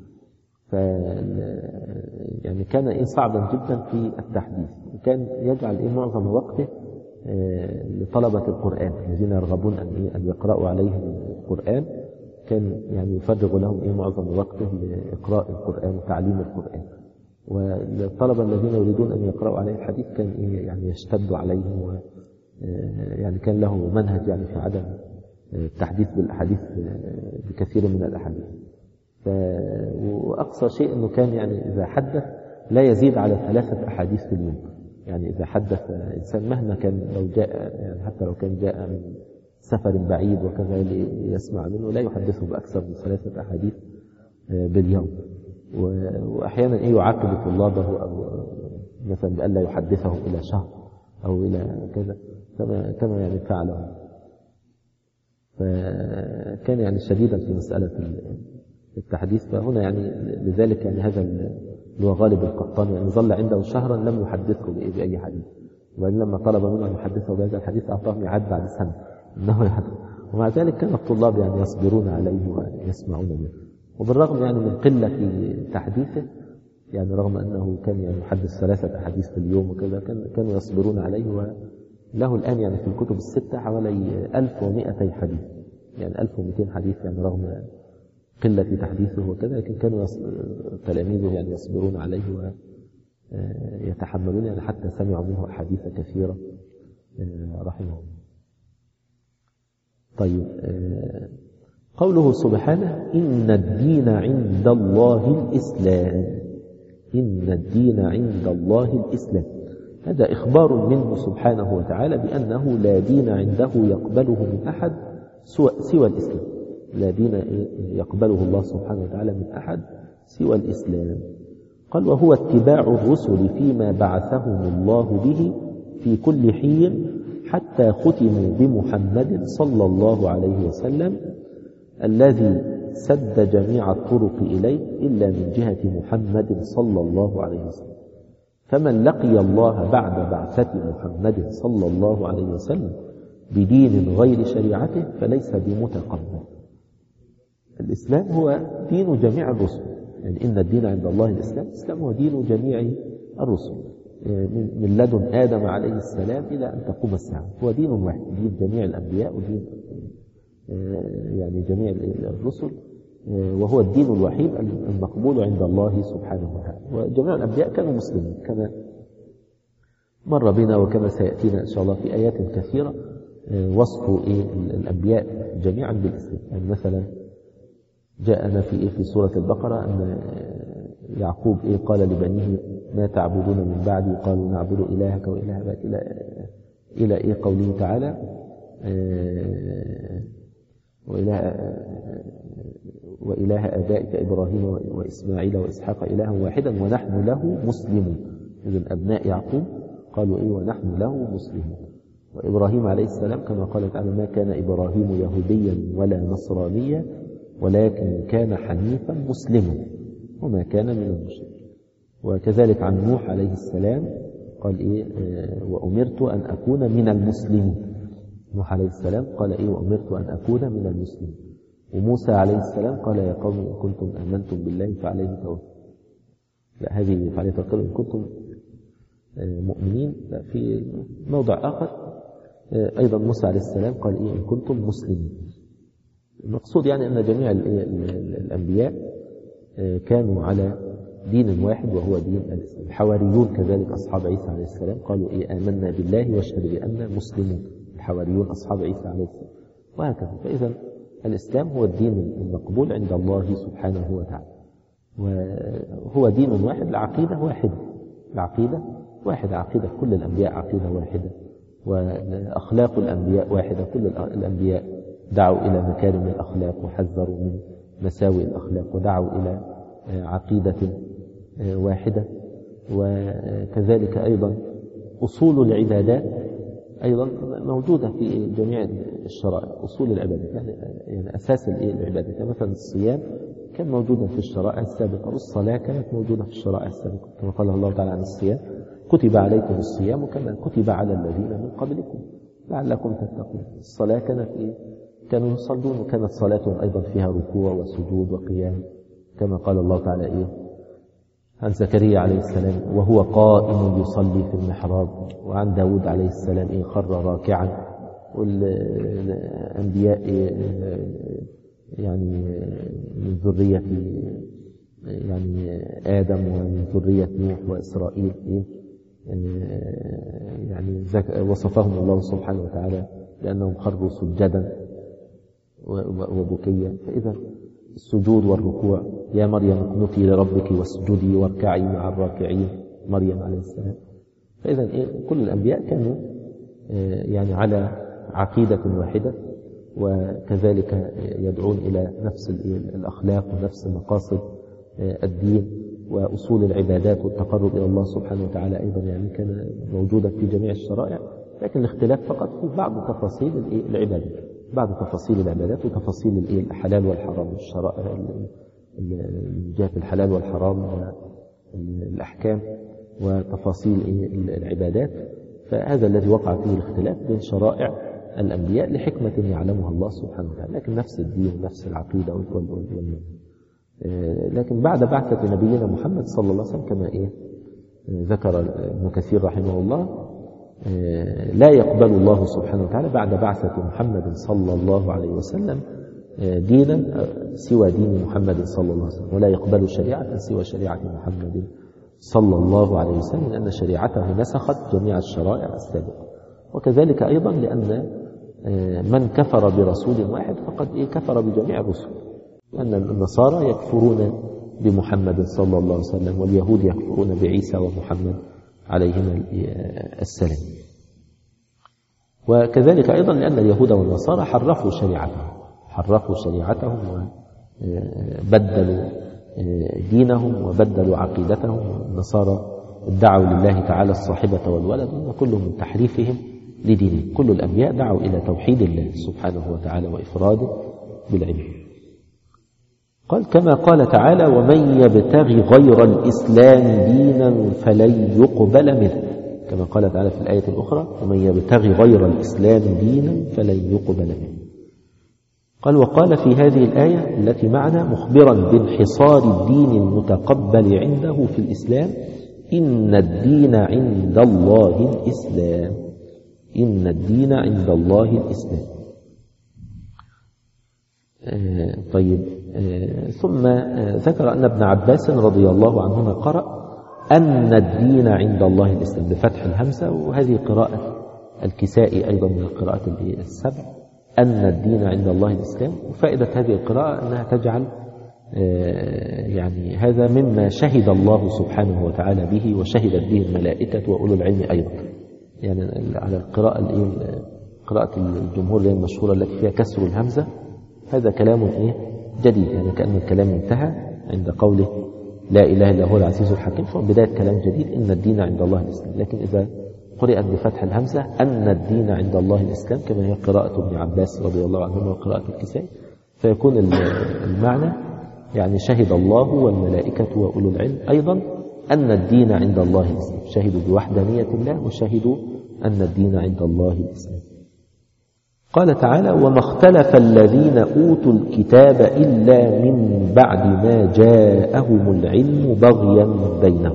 يعني كان صعبا جدا في التحديث، وكان يجعل معظم وقته لطلبة القرآن الذين يرغبون أن يقرأوا عليهم القرآن. كان يعني يفرغ لهم معظم وقته لإقراء القرآن وتعليم القرآن. والطلبة الذين يريدون أن يقرأوا عليه الحديث كان يعني يشتد عليهم، يعني كان له منهج يعني في عدم التحديث بالأحاديث بكثير من الأحاديث. وأقصى شيء أنه كان يعني إذا حدث لا يزيد على 3 أحاديث في اليوم. يعني إذا حدث إنسان مهما كان، لو جاء يعني حتى لو كان جاء من سفر بعيد وكذا يسمع منه، لا يحدثه بأكثر من 3 أحاديث باليوم. وأحيانا يعاقب طلابه أو مثلا بأن لا يحدثهم إلى شهر أو إلى كذا كما يعني فعله. فكان يعني شديدا في مسألة التحديث. فهنا يعني لذلك يعني هذا اللي هو غالب القطان يعني ظل عنده شهرا لم يحدثه بأي حديث، وإن لما طلب منه أن يحدثه بهذا الحديث أعطاه ميعاد بعد سنة إنه يحدث، ومع ذلك كان الطلاب يعني يصبرون عليه ويسمعون به. وبالرغم يعني من قلة تحديثه، يعني رغم أنه كان يعني يحدث 3 أحاديث في اليوم وكذا، كانوا يصبرون عليه. وله الآن يعني في الكتب الستة حوالي 1200 حديث، يعني 1200 حديث، يعني رغم قلة تحديثه وكذا، لكن كانوا تلاميذه يعني يصبرون عليه ويتحملون، يعني حتى سمعوا منه أحاديث كثيرة رحمه الله. طيب، قوله سبحانه إن الدين عند الله الإسلام، إن الدين عند الله الإسلام، هذا إخبار منه سبحانه وتعالى بأنه لا دين عنده يقبله من أحد سوى الإسلام، لا دين يقبله الله سبحانه وتعالى من أحد سوى الإسلام. قال وهو اتباع الرسل فيما بعثهم الله به في كل حين حتى ختموا بمحمد صلى الله عليه وسلم الذي سد جميع الطرق إليه إلا من جهة محمد صلى الله عليه وسلم. فمن لقي الله بعد بعثة محمد صلى الله عليه وسلم بدين غير شريعته فليس بمتقبل. الإسلام هو دين جميع الرسل، يعني إن الدين عند الله الإسلام، الإسلام هو دين جميع الرسل من لدن آدم عليه السلام إلى أن تقوم الساعة، هو دين واحد، دين جميع الأنبياء ودين يعني جميع الرسل، وهو الدين الوحيد المقبول عند الله سبحانه وتعالى. وجميع الأنبياء كانوا مسلمين كما مر بنا وكما سيأتينا إن شاء الله في آيات كثيرة وصف الأنبياء جميعا بالإسلام. يعني مثلا جاءنا في سورة البقرة أن يعقوب قال لبنيه ما تعبدون من بعدي؟ قالوا نعبد إلهك وإله أبائك إلى قوله تعالى وإله آبائك إبراهيم وإسماعيل وإسحاق إلها واحدا ونحن له مسلمون. إذن أبناء يعقوب قالوا ونحن له مسلمون. وإبراهيم عليه السلام كما قال تعالى ما كان إبراهيم يهوديا ولا نصرانيا ولكن كان حنيفا مسلما وما كان من المشركين. وكذلك عن نوح عليه السلام قال وأمرت أن أكون من المسلمين. نوح عليه السلام قال وأمرت أن أكون من المسلمين. وموسى عليه السلام قال يا قوم إن كنتم آمنتم بالله فعليه توكلوا. لا، هذه فعليه توكلوا إن كنتم مؤمنين. لا، في موضع آخر أيضا موسى عليه السلام قال إن كنتم مسلمين. المقصود يعني أن جميع الأنبياء كانوا على دين واحد وهو دين الإسلام. الحواريون كذلك أصحاب عيسى عليه السلام قالوا آمنا بالله واشهد بأننا مسلمون. الحواريون أصحاب عيسى عليه السلام وهكذا. فإذا الإسلام هو الدين المقبول عند الله سبحانه وتعالى، وهو دين واحد، العقيدة واحدة، العقيدة واحدة، عقيدة كل الأنبياء عقيدة واحدة، وأخلاق الأنبياء واحدة. كل الأنبياء دعوا إلى مكارم الأخلاق وحذروا من مساوئ الأخلاق ودعوا إلى عقيدة واحدة. وكذلك أيضا أصول العبادات أيضا موجودة في جميع الشرائع. أصول العبادات يعني أساس العبادات، يعني مثلا الصيام كان موجودا في الشرائع السابقة، والصلاة كانت موجودة في الشرائع السابقة كما قال الله تعالى عن الصيام كتب عليكم الصيام كما كتب على الذين من قبلكم لعلكم تتقون. الصلاة كانوا يصلون، وكانت صلاتهم أيضا فيها ركوع وسجود وقيام كما قال الله تعالى عن زكريا عليه السلام وهو قائم يصلي في المحراب، وعن داود عليه السلام خر راكعا. والأنبياء يعني من ذرية يعني آدم ومن ذرية نوح وإسرائيل يعني وصفهم الله سبحانه وتعالى لأنهم خروا سجدا وبكيا. فإذا السجود والركوع يا مريم اقنتي لربك واسجدي واركعي مع الراكعين، مريم عليه السلام. فإذا كل الأنبياء كانوا يعني على عقيدة واحدة، وكذلك يدعون إلى نفس الأخلاق ونفس مقاصد الدين. وأصول العبادات والتقرب إلى الله سبحانه وتعالى أيضا يعني كان موجودا في جميع الشرائع، لكن الاختلاف فقط في بعض تفاصيل العبادات، بعض تفاصيل العبادات وتفاصيل الحلال والحرام والشرائع من جهة الحلال والحرام والأحكام وتفاصيل العبادات. فهذا الذي وقع فيه الاختلاف بين شرائع الأنبياء لحكمة يعلمها الله سبحانه وتعالى، لكن نفس الدين ونفس العقيدة لكن بعد بعثة نبينا محمد صلى الله عليه وسلم كما ذكر ابن كثير رحمه الله، لا يقبل الله سبحانه وتعالى بعد بعثة محمد صلى الله عليه وسلم دينا سوى دين محمد صلى الله عليه وسلم، ولا يقبل شريعة سوى شريعة محمد صلى الله عليه وسلم، لأن شريعته نسخت جميع الشرائع السابقة. وكذلك أيضا لأن من كفر برسول واحد فقد كفر بجميع الرسل، لأن النصارى يكفرون بمحمد صلى الله عليه وسلم، واليهود يكفرون بعيسى ومحمد عليهما السلام. وكذلك أيضا لأن اليهود والنصارى حرفوا شريعتهم وبدلوا دينهم وبدلوا عقيدتهم. النصارى ادعوا لله تعالى الصاحبة والولد، وكل من تحريفهم لدينه. كل الأنبياء دعوا إلى توحيد الله سبحانه وتعالى وإفراده بالعبادة. قال كما قال تعالى: ومن يبتغي غير الإسلام دينا فلن يقبل منه، كما قال تعالى في الآية الأخرى: ومن يبتغي غير الإسلام دينا فلن يقبل منه. قال: وقال في هذه الآية التي معنا مخبرا بانحصار الدين المتقبل عنده في الإسلام: إن الدين عند الله الإسلام. إن الدين عند الله الإسلام. ثم ذكر أن ابن عباس رضي الله عنهما قرأ أن الدين عند الله الإسلام بفتح الهمزة، وهذه قراءة الكسائي أيضا من القراءات السبع، أن الدين عند الله الإسلام. وفائدة هذه القراءة أنها تجعل يعني هذا مما شهد الله سبحانه وتعالى به وشهدت به الملائكة وأولو العلم أيضا، يعني على قراءة الجمهور المشهورة التي فيها كسر الهمزة، هذا كلام جديد، يعني كأن الكلام انتهى عند قوله لا إله إلا هو العزيز الحكيم، فهو بداية كلام جديد: إن الدين عند الله الإسلام. لكن إذا قرأت بفتح الهمزة أن الدين عند الله الإسلام كما هي قراءة ابن عباس رضي الله عنهما وقراءة الكسائي، فيكون المعنى يعني شهد الله والملائكة وأولو العلم أيضا أن الدين عند الله الإسلام، شهدوا بوحدانية الله وشهدوا أن الدين عند الله الإسلام. قال تعالى: وما اختلف الذين أوتوا الكتاب إلا من بعد ما جاءهم العلم بغيا بينهم.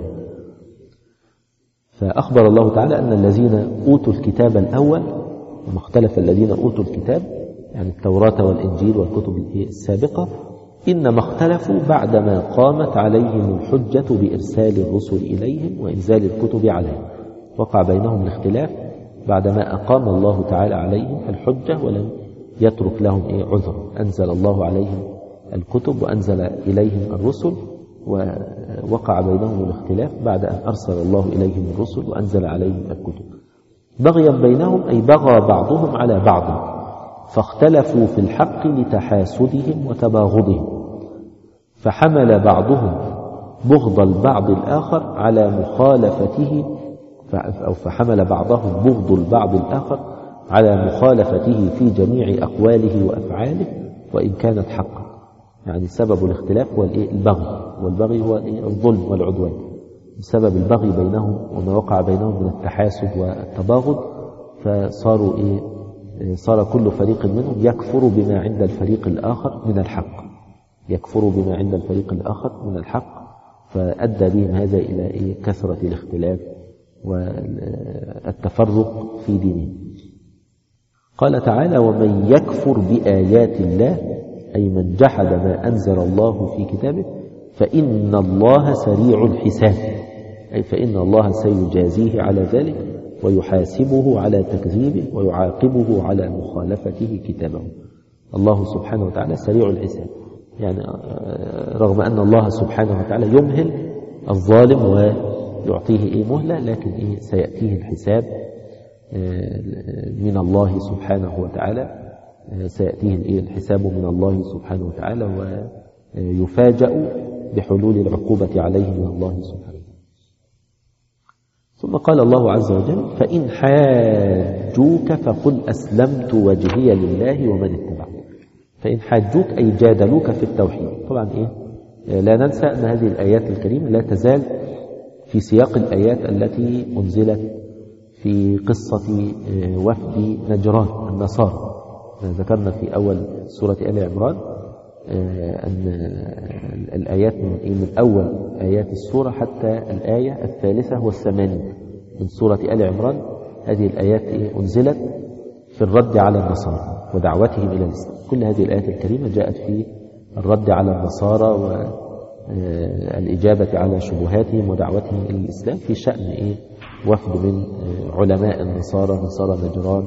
فأخبر الله تعالى أن الذين أوتوا الكتاب الأول، وما اختلف الذين أوتوا الكتاب يعني التوراة والإنجيل والكتب السابقة، إنما اختلفوا بعدما قامت عليهم الحجة بإرسال الرسل إليهم وإنزال الكتب عليهم. وقع بينهم الاختلاف بعدما أقام الله تعالى عليهم الحجة ولم يترك لهم عذر، أنزل الله عليهم الكتب وأنزل إليهم الرسل، ووقع بينهم الاختلاف بعد أن أرسل الله إليهم الرسل وأنزل عليهم الكتب. بغيا بينهم أي بغى بعضهم على بعض، فاختلفوا في الحق لتحاسدهم وتباغضهم، فحمل بعضهم بغض البعض الآخر على مخالفته، أو فحمل بعضهم بغض البعض الآخر على مخالفته في جميع أقواله وأفعاله وإن كانت حقا. يعني سبب الاختلاف هو البغي، والبغي هو الظلم والعدوان. بسبب البغي بينهم وما وقع بينهم من التحاسد والتباغض، فصاروا صار كل فريق منهم يكفر بما عند الفريق الآخر من الحق، يكفر بما عند الفريق الآخر من الحق، فأدى بهم هذا إلى كثرة الاختلاف والتفرق في دينه. قال تعالى: ومن يكفر بآيات الله أي من جحد ما أنزل الله في كتابه فإن الله سريع الحساب، أي فإن الله سيجازيه على ذلك ويحاسبه على تكذيبه ويعاقبه على مخالفته كتابه. الله سبحانه وتعالى سريع الحساب، يعني رغم أن الله سبحانه وتعالى يمهل الظالم ويعطيه مهلة، لكن سيأتيه الحساب من الله سبحانه وتعالى، سيأتيه الحساب من الله سبحانه وتعالى، ويفاجأ بحلول العقوبة عليه من الله سبحانه. ثم قال الله عز وجل: فإن حاجوك فقل أسلمت وجهي لله ومن اتبعني. فإن حاجوك أي جادلوك في التوحيد. طبعا لا ننسى أن هذه الآيات الكريمة لا تزال في سياق الآيات التي أنزلت في قصة وفد نجران النصارى. ذكرنا في أول سورة آل عمران أن الآيات من أول آيات السورة حتى الآية 83 من سورة آل عمران، هذه الآيات أنزلت في الرد على النصارى ودعوتهم إلى الإسلام. كل هذه الآيات الكريمة جاءت في الرد على النصارى والإجابة على شبهاتهم ودعوتهم إلى الإسلام في شأن وفد من علماء النصارى، نصارى نجران،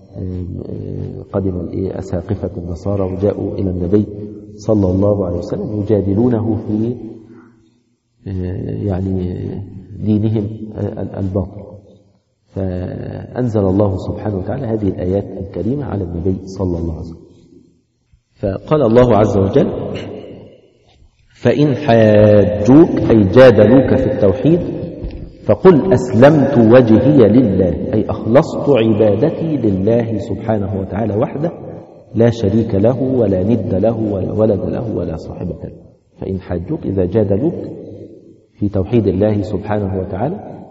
قدم أساقفة النصارى وجاءوا إلى النبي صلى الله عليه وسلم يجادلونه في يعني دينهم الباطل. فأنزل الله سبحانه وتعالى هذه الآيات الكريمة على النبي صلى الله عليه وسلم. فقال الله عز وجل: فإن حاجوك أي جادلوك في التوحيد فقل أسلمت وجهي لله، أي أخلصت عبادتي لله سبحانه وتعالى وحده لا شريك له ولا ند له ولا ولد له ولا صاحبة له. فإن حاجوك إذا جادلوك في توحيد الله سبحانه وتعالى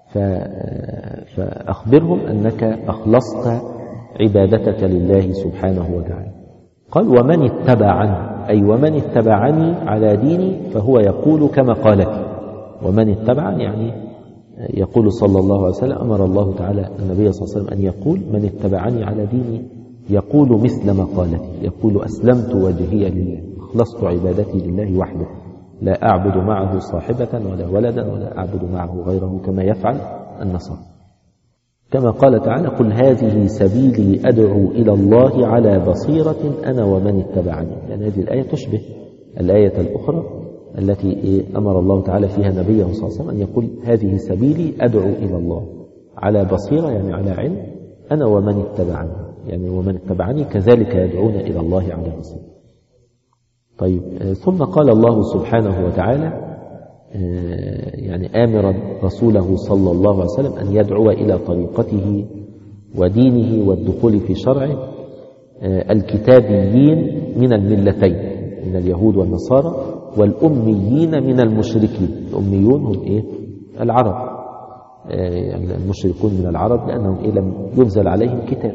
فأخبرهم أنك أخلصت عبادتك لله سبحانه وتعالى. قال: ومن اتبعني، أي ومن اتبعني على ديني فهو يقول كما قالت. ومن اتبعني يعني يقول صلى الله عليه وسلم، أمر الله تعالى النبي صلى الله عليه وسلم أن يقول: من اتبعني على ديني يقول مثل ما قالتي، يقول أسلمت وجهي لله، أخلصت عبادتي لله وحده، لا أعبد معه صاحبة ولا ولدا ولا أعبد معه غيره كما يفعل النصارى. كما قال تعالى: قل هذه سبيلي أدعو إلى الله على بصيرة أنا ومن اتبعني. يعني هذه الآية تشبه الآية الأخرى التي أمر الله تعالى فيها نبيه صلى الله عليه وسلم أن يقول: هذه سبيلي أدعو إلى الله على بصيرة، يعني على علم، أنا ومن اتبعني، يعني ومن اتبعني كذلك يدعون إلى الله على بصيرة. طيب، ثم قال الله سبحانه وتعالى يعني آمرا رسوله صلى الله عليه وسلم أن يدعو إلى طريقته ودينه والدخول في شرعه الكتابيين من الملتين، من اليهود والنصارى، والأميين من المشركين. الأميون هم العرب، المشركون من العرب لأنهم لم ينزل عليهم كتاب.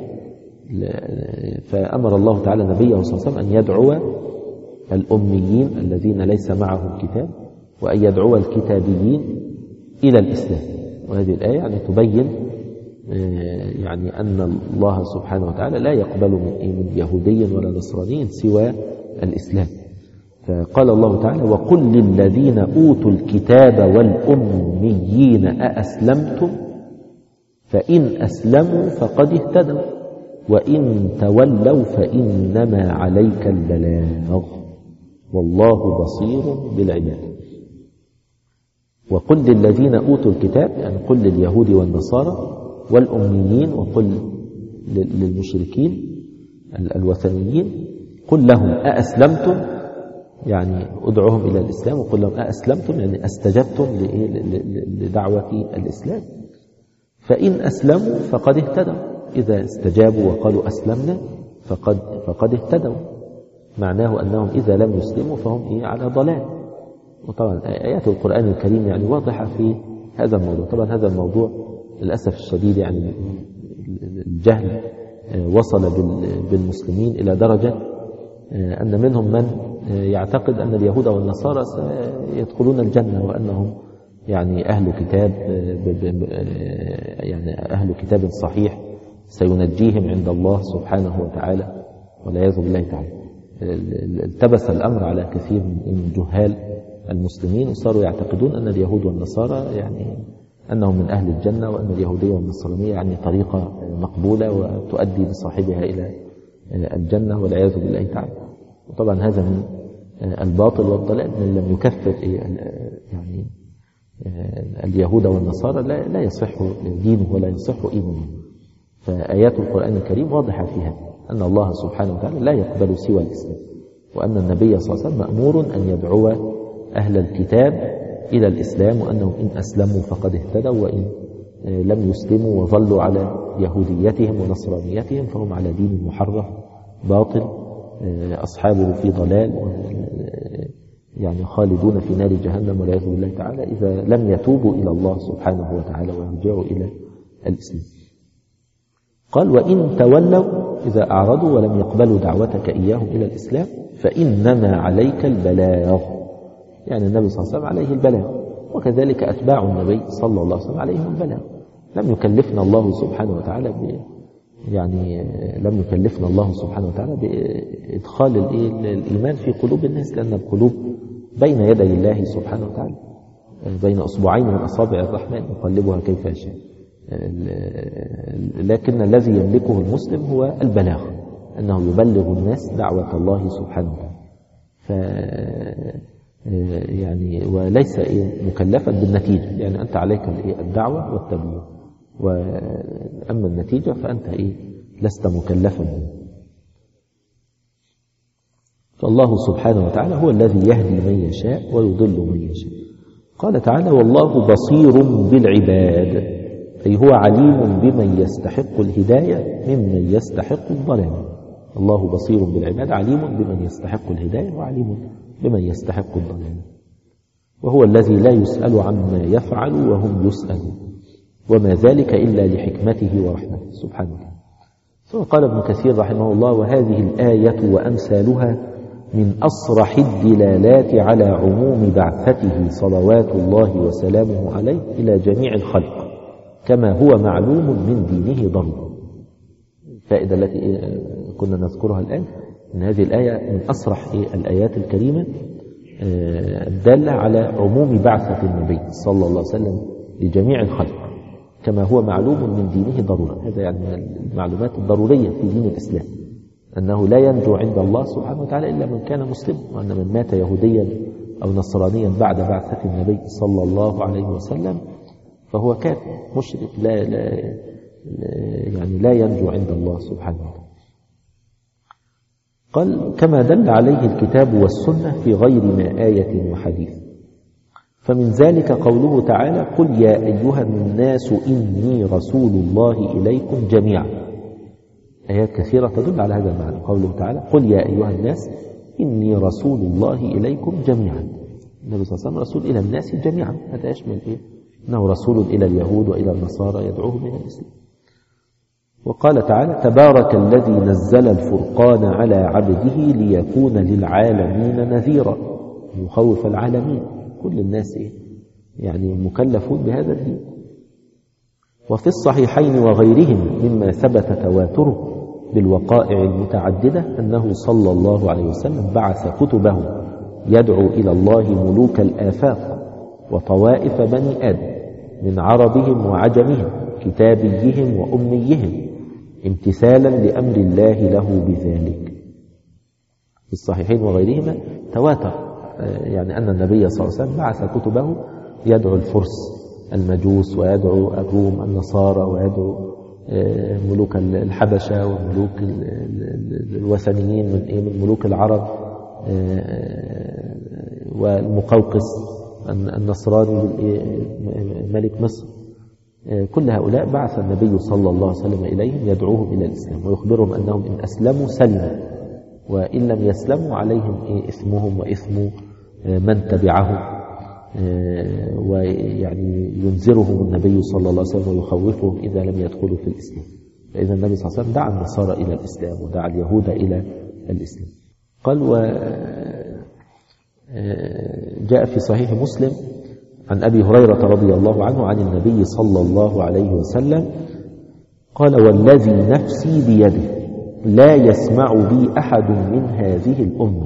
فأمر الله تعالى نبيه صلى الله عليه وسلم أن يدعو الأميين الذين ليس معهم كتاب، وأن يدعو الكتابيين إلى الإسلام. وهذه الآية يعني تبين يعني أن الله سبحانه وتعالى لا يقبل من يهودي ولا نصراني سوى الإسلام. فقال الله تعالى: وقل للذين أوتوا الكتاب والأميين أأسلمتم فإن أسلموا فقد اهتدوا وإن تولوا فإنما عليك البلاغ والله بصير بالعباد. وقل للذين أوتوا الكتاب، يعني قل لليهود والنصارى والأميين، وقل للمشركين الوثنيين، قل لهم أأسلمتم، يعني ادعوهم إلى الإسلام، وقل لهم أأسلمتم يعني استجبتم لدعوة الإسلام. فإن أسلموا فقد اهتدوا، إذا استجابوا وقالوا أسلمنا فقد اهتدوا، معناه أنهم إذا لم يسلموا فهم على ضلال. وطبعا آيات القرآن الكريم يعني واضحة في هذا الموضوع. طبعا هذا الموضوع للأسف الشديد يعني الجهل وصل بالمسلمين إلى درجة أن منهم من يعتقد أن اليهود والنصارى سيدخلون الجنة، وأنهم يعني أهل كتاب، يعني أهل كتاب صحيح سينجيهم عند الله سبحانه وتعالى، والعياذ بالله تعالى. التبس الأمر على كثير من جهال المسلمين، وصاروا يعتقدون أن اليهود والنصارى يعني أنهم من أهل الجنة، وأن اليهودية والنصرانية يعني طريقة مقبولة وتؤدي بصاحبها إلى الجنة، والعياذ بالله تعالى. وطبعا هذا من الباطل والضلال، من لم يكفر يعني اليهود والنصارى لا يصح دينه ولا يصح إيمانه. فآيات القرآن الكريم واضحة فيها أن الله سبحانه وتعالى لا يقبل سوى الإسلام، وأن النبي صلى الله عليه وسلم مأمور أن يدعو أهل الكتاب إلى الإسلام، وأنهم إن أسلموا فقد اهتدوا، وإن لم يسلموا وظلوا على يهوديتهم ونصرانيتهم فهم على دين محرف باطل، أصحابه في ضلال، يعني خالدون في نار جهنم والعياذ بالله تعالى إذا لم يتوبوا إلى الله سبحانه وتعالى ويرجعوا إلى الإسلام. قال وإن تولوا إذا أعرضوا ولم يقبلوا دعوتك إياهم إلى الإسلام فإنما عليك البلاغ، يعني النبي صلى الله عليه وسلم عليه البلاغ، وكذلك أتباع النبي صلى الله عليه وسلم عليهم البلاغ. لم يكلفنا الله سبحانه وتعالى لم يكلفنا الله سبحانه وتعالى بإدخال الإيمان في قلوب الناس، لأن القلوب بين يدي الله سبحانه وتعالى بين أصبعين من أصابع الرحمن يقلبها كيف يشاء، لكن الذي يملكه المسلم هو البلاغ، أنه يبلغ الناس دعوة الله سبحانه وتعالى، يعني وليس مكلفا بالنتيجة، يعني أنت عليك الدعوة والتبليغ، وأما النتيجة فأنت لست مكلفا به. فالله سبحانه وتعالى هو الذي يهدي من يشاء ويضل من يشاء. قال تعالى والله بصير بالعباد، أي هو عليم بمن يستحق الهداية ممن يستحق الضلال. الله بصير بالعباد، عليم بمن يستحق الهداية وعليم بمن يستحق الضلال، وهو الذي لا يسأل عما يفعل وهم يسألون، وما ذلك إلا لحكمته ورحمته سبحانه وتعالى. ثم قال ابن كثير رحمه الله وهذه الآية وأمثالها من أصرح الدلالات على عموم بعثته صلوات الله وسلامه عليه إلى جميع الخلق كما هو معلوم من دينه ضرورة. الفائدة التي كنا نذكرها الآن من هذه الآية من أصرح الآيات الكريمة الدالة على عموم بعثة النبي صلى الله عليه وسلم لجميع الخلق كما هو معلوم من دينه ضرورة. هذا يعني من المعلومات الضرورية في دين الإسلام، أنه لا ينجو عند الله سبحانه وتعالى إلا من كان مسلما، وأن من مات يهوديا أو نصرانيا بعد بعثة النبي صلى الله عليه وسلم فهو كافر مشرك يعني لا ينجو عند الله سبحانه وتعالى. قال كما دل عليه الكتاب والسنة في غير ما آية وحديث، فمن ذلك قوله تعالى قل يا أيها الناس إني رسول الله إليكم جميعا. آيات كثيرة تدل على هذا المعنى. قوله تعالى قل يا أيها الناس إني رسول الله إليكم جميعا، النبي صلى الله عليه وسلم رسول إلى الناس جميعا، هذا يشمل أنه رسول إلى اليهود وإلى النصارى يدعوهم إلى الإسلام. وقال تعالى تبارك الذي نزل الفرقان على عبده ليكون للعالمين نذيرا، يخوف العالمين، كل الناس يعني مكلفون بهذا الدين. وفي الصحيحين وغيرهم مما ثبت تواتره بالوقائع المتعددة أنه صلى الله عليه وسلم بعث كتبه يدعو إلى الله ملوك الآفاق وطوائف بني آدم من عربهم وعجمهم كتابيهم وأميهم امتثالا لأمر الله له بذلك. في الصحيحين وغيرهما تواتر يعني أن النبي صلى الله عليه وسلم بعث كتبه يدعو الفرس المجوس ويدعو الروم النصارى ويدعو ملوك الحبشة وملوك الوثنيين من ملوك العرب والمقوقس النصراني ملك مصر. كل هؤلاء بعث النبي صلى الله عليه وسلم إليهم يدعوهم إلى الإسلام ويخبرهم أنهم إن أسلموا سلموا، وإن لم يسلموا عليهم إثمهم وإثم من تبعهم، ويعني ينذرهم النبي صلى الله عليه وسلم ويخوفهم إذا لم يدخلوا في الإسلام. فإذا النبي صلى الله عليه وسلم دعا النصارى إلى الإسلام ودعا اليهود إلى الإسلام. قال جاء في صحيح مسلم عن أبي هريرة رضي الله عنه عن النبي صلى الله عليه وسلم قال والذي نفسي بيده لا يسمع بي أحد من هذه الأمة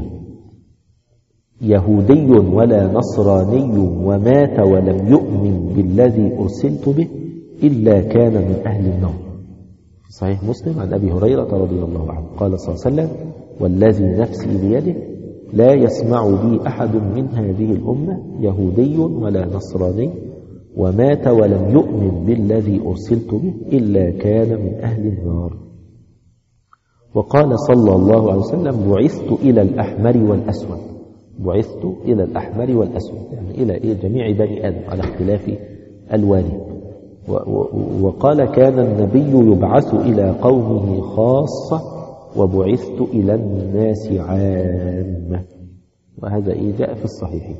يهودي ولا نصراني ومات ولم يؤمن بالذي أرسلت به إلا كان من أهل النار. في صحيح مسلم عن أبي هريرة رضي الله عنه قال صلى الله عليه وسلم والذي نفسي بيده لا يسمع بي أحد من هذه الأمة يهودي ولا نصراني ومات ولم يؤمن بالذي أرسلت به إلا كان من أهل النار. وقال صلى الله عليه وسلم بعثت إلى الأحمر والأسود بعثت إلى الأحمر والأسود، يعني إلى جميع بني آدم على اختلاف ألوانهم. وقال كان النبي يبعث إلى قومه خاصة وبعثت إلى الناس عامة، وهذا جاء في الصحيحين.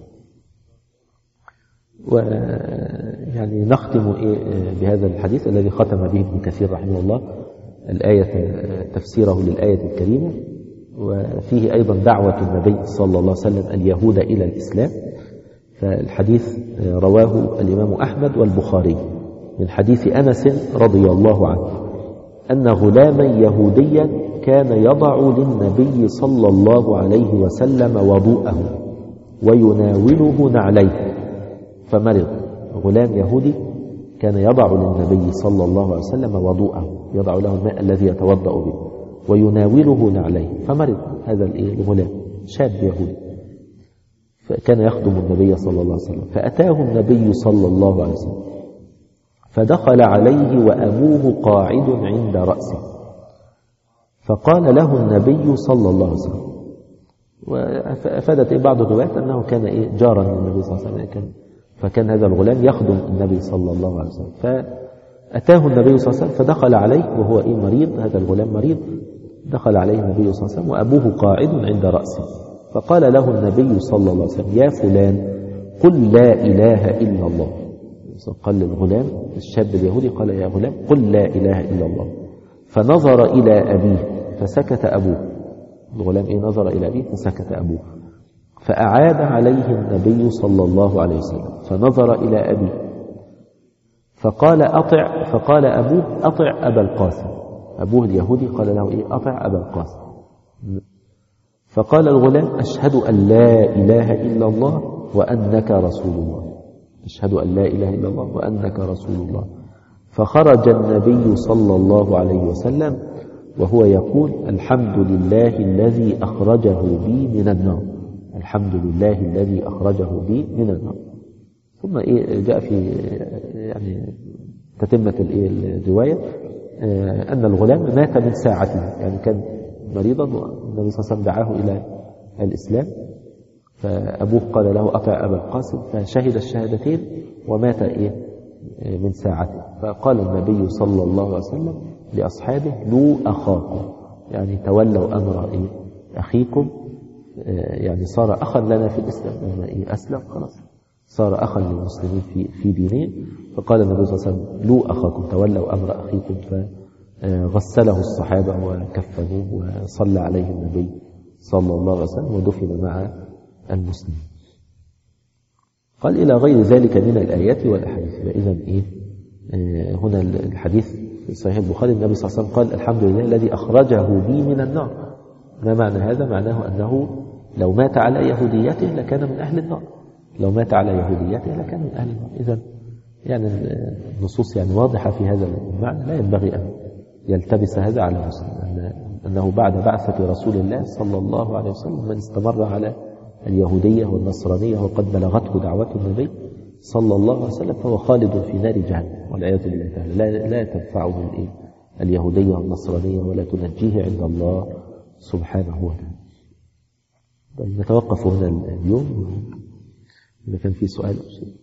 ويعني نختم بهذا الحديث الذي ختم به ابن كثير رحمه الله تفسيره للآية الكريمة، وفيه أيضا دعوة النبي صلى الله عليه وسلم اليهود إلى الإسلام. فالحديث رواه الإمام أحمد والبخاري من حديث أنس رضي الله عنه أن غلاما يهوديا كان يضع للنبي صلى الله عليه وسلم وضوءه ويناوله نعليه فمرض. غلام يهودي كان يضع للنبي صلى الله عليه وسلم وضوءه، يضع له الماء الذي يتوضأ به ويناوله نعليه فمرض. هذا الغلام شاب يهودي فكان يخدم النبي صلى الله عليه وسلم، فأتاه النبي صلى الله عليه وسلم فدخل عليه وأبوه قاعد عند رأسه، فقال له النبي صلى الله عليه وسلم، وأفادت بعض الروايات أنه كان جارا للنبي صلى الله عليه وسلم، فكان هذا الغلام يخدم النبي صلى الله عليه وسلم. فأتاه النبي صلى الله عليه وسلم فدخل عليه وهو مريض، هذا الغلام مريض، دخل عليه النبي صلى الله عليه وسلم وأبوه قاعد عند رأسه، فقال له النبي صلى الله عليه وسلم يا فلان قل لا إله إلا الله. قال للغلام الشاب اليهودي قال يا غلام قل لا إله إلا الله، فنظر إلى أبيه فسكت أبوه. الغلام نظر إلى أبيه فسكت أبوه، فأعاد عليه النبي صلى الله عليه وسلم فنظر إلى أبيه فقال أطع، فقال أبوه أطع أبا القاسم. أبوه اليهودي قال له أطع أبا القاسم. فقال الغلام أشهد أن لا إله إلا الله وأنك رسول الله، أشهد أن لا إله إلا الله وأنك رسول الله. فخرج النبي صلى الله عليه وسلم وهو يقول الحمد لله الذي أخرجه بي من النار، الحمد لله الذي أخرجه بي من النار. ثم جاء في تتمة الرواية أن الغلام مات من ساعته، يعني كان مريضا والنبي صلى الله عليه وسلم دعاه إلى الإسلام، فأبوه قال له أطع أبا القاسم، فشهد الشهادتين ومات من ساعته. فقال النبي صلى الله عليه وسلم لأصحابه لو أخاكم، يعني تولوا أمر أخيكم، يعني صار أخا لنا في الإسلام، لما أسلم خلاص صار أخا للمسلمين في دينهم. فقال النبي صلى الله عليه وسلم لو أخاكم، تولوا أمر أخيكم، فغسله الصحابة وكفنوه وصلى عليه النبي صلى الله عليه وسلم ودفن مع المسلمين. قال إلى غير ذلك من الآيات والأحاديث. إذن هنا الحديث في صحيح البخاري النبي صلى الله عليه وسلم قال الحمد لله الذي أخرجه بي من النار. ما معنى هذا؟ معناه أنه لو مات على يهوديته لكان من أهل النار، لو مات على يهوديته لكان من أهل النار. إذن يعني النصوص واضحة في هذا المعنى، لا ينبغي أن يلتبس هذا على المسلم، أنه بعد بعثة رسول الله صلى الله عليه وسلم من استمر على اليهودية والنصرانية وقد بلغته دعوة النبي صلى الله عليه وسلم فهو خالد في نار جهنم والعياذ بالله تعالى. لا تنفعه اليهودية والنصرانية ولا تنجيه عند الله سبحانه وتعالى. طيب نتوقف هنا اليوم، إذا كان في سؤال أو شيء.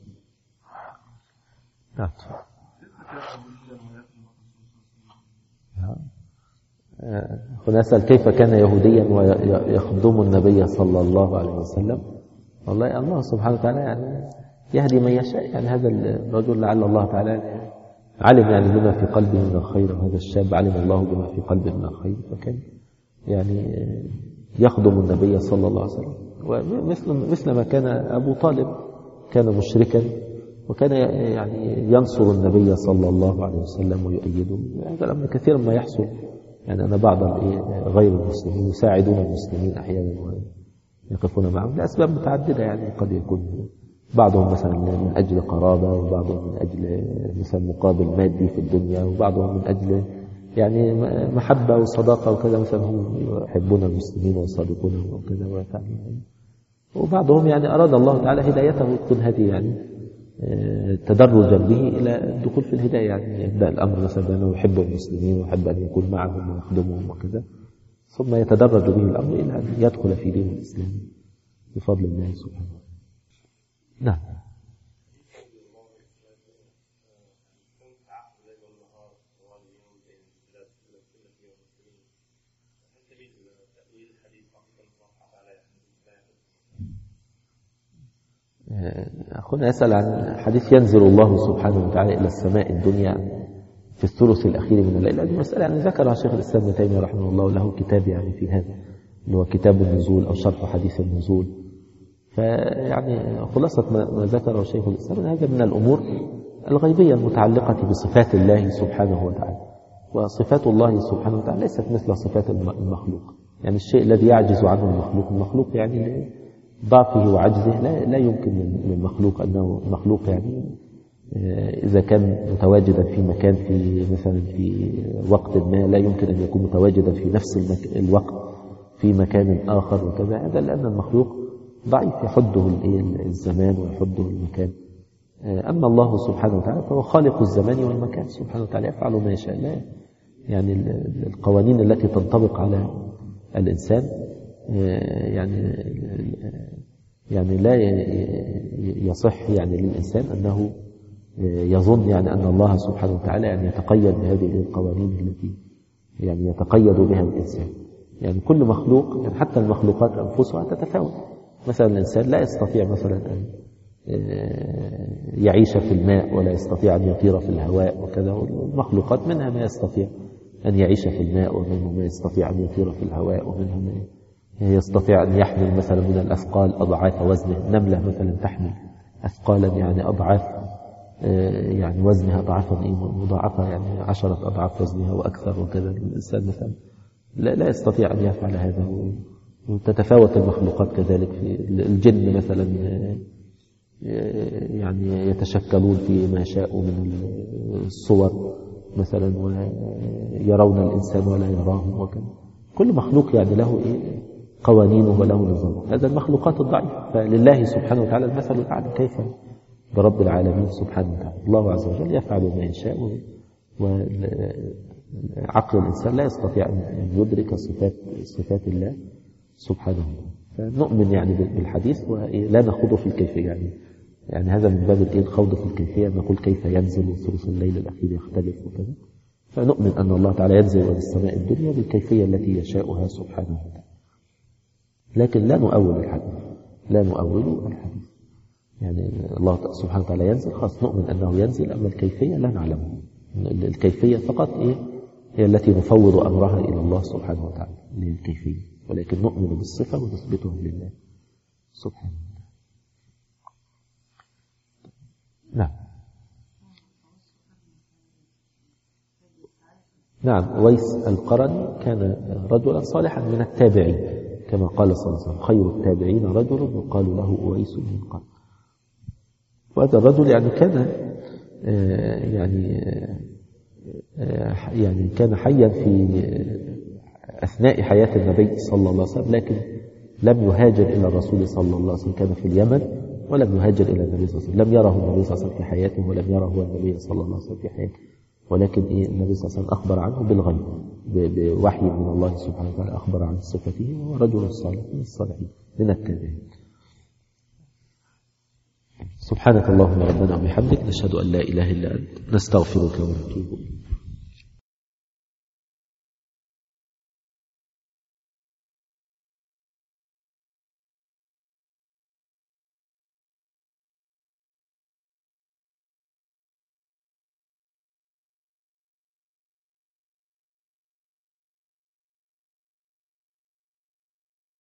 هنا أسأل كيف كان يهوديا ويخدم النبي صلى الله عليه وسلم. والله الله سبحانه وتعالى يهدي من يشاء. هذا الرجل لعل الله تعالى علم بما في قلبه من الخير، وهذا الشاب علم الله بما في قلبه من الخير، فكان يخدم النبي صلى الله عليه وسلم. ومثل ما كان أبو طالب كان مشركا وكان ينصر النبي صلى الله عليه وسلم ويؤيده. هذا الأمر كثيرا ما يحصل، أن بعض غير المسلمين يساعدون المسلمين أحيانا ويقفون معهم لأسباب متعددة. قد يكون بعضهم مثلا من أجل قرابة، وبعضهم من أجل مثلا مقابل مادي في الدنيا، وبعضهم من أجل محبة وصداقة وكذا، مثلا هم يحبون المسلمين ويصادقونهم وكذا، وبعضهم أراد الله تعالى هدايته تكون هذه تدرجا به إلى الدخول في الهداية. يبدأ الأمر مثلا بأنه يحب المسلمين ويحب أن يكون معهم ويخدمهم وكذا، ثم يتدرج به الأمر إلى أن يدخل في دين الإسلام بفضل الله سبحانه. نعم. أخونا يسأل عن حديث ينزل الله سبحانه وتعالى إلى السماء الدنيا في الثلث الأخير من الليل. هذه مسألة يعني ذكرها شيخ الإسلام ابن تيمية رحمه الله، له كتاب يعني في هذا اللي هو كتاب النزول أو شرح حديث النزول. فيعني خلاصة ما ذكره شيخ الإسلام هذا من الأمور الغيبية المتعلقة بصفات الله سبحانه وتعالى، وصفات الله سبحانه وتعالى ليست مثل صفات المخلوق. يعني الشيء الذي يعجز عنه المخلوق يعني ضعفه وعجزه لا يمكن للمخلوق أنه مخلوق يعني إذا كان متواجدا في مكان في مثلا في وقت ما لا يمكن أن يكون متواجدا في نفس الوقت في مكان آخر وكذا. هذا لأن المخلوق ضعيف يحده الزمان ويحده المكان. أما الله سبحانه وتعالى فهو خالق الزمان والمكان سبحانه وتعالى، يفعل ما يشاء. لا يعني القوانين التي تنطبق على الإنسان يعني لا يصح يعني للإنسان أنه يظن يعني أن الله سبحانه وتعالى يعني يتقيد بهذه القوانين التي يعني يتقيد بها الإنسان. يعني كل مخلوق يعني حتى المخلوقات أنفسها تتفاوت. مثلا الإنسان لا يستطيع مثلا أن يعيش في الماء ولا يستطيع أن يطير في الهواء وكذا. المخلوقات منها ما يستطيع أن يعيش في الماء، ومنه ما يستطيع أن يطير في الهواء، ومنها ما يستطيع أن يحمل مثلا من الأثقال أضعاف وزنه. النملة مثلا تحمل أثقالا يعني أضعاف يعني وزنها ضعفا مضاعفة يعني 10 أضعاف وزنها وأكثر وكذا. الإنسان مثلا لا يستطيع أن يفعل هذا. وتتفاوت المخلوقات كذلك. في الجن مثلا يعني يتشكلون في ما شاءوا من الصور مثلا ويرون الإنسان ولا يراهم وكذا. كل مخلوق يعني له قوانينه وله نظام. هذا المخلوقات الضعيفة. فلله سبحانه وتعالى المثل الأعلى. كيف برب العالمين سبحانه وتعالى؟ الله عز وجل يفعل ما يشاء، وعقل الإنسان لا يستطيع أن يدرك صفات الله سبحانه وتعالى. فنؤمن يعني بالحديث ولا نخوض في الكيفية. يعني هذا من باب الخوض في الكيفية، نقول كيف ينزل ثلث الليل الأخير يختلف وكذا. فنؤمن أن الله تعالى ينزل إلى السماء الدنيا بالكيفية التي يشاؤها سبحانه وتعالى، لكن لا نؤول الحديث. يعني الله سبحانه وتعالى ينزل خاص نؤمن أنه ينزل، أما الكيفية لا نعلمها. الكيفية فقط هي التي نفوض أمرها إلى الله سبحانه وتعالى للكيفية، ولكن نؤمن بالصفة ونثبتها لله سبحانه وتعالى. نعم. أويس القرني كان رجلا صالحا من التابعين كما قال صلى الله عليه وسلم: خير التابعين رجل يقال له أويس بن القرن. وهذا الرجل يعني كان يعني كان حيا في أثناء حياة النبي صلى الله عليه وسلم، لكن لم يهاجر إلى الرسول صلى الله عليه وسلم. كان في اليمن ولم يهاجر إلى النبي صلى الله عليه وسلم. لم يره النبي صلى الله عليه وسلم في حياته، ولم يره النبي صلى الله عليه وسلم في حياته، ولكن النبي صلى الله عليه وسلم أخبر عنه بالغيب بوحي من الله سبحانه وتعالى، أخبر عن صفته، وهو رجل صالح من الصالحين من التابعين. سبحانك اللهم ربنا وبحمدك، نشهد أن لا إله إلا أنت، نستغفرك ونتوب إليك.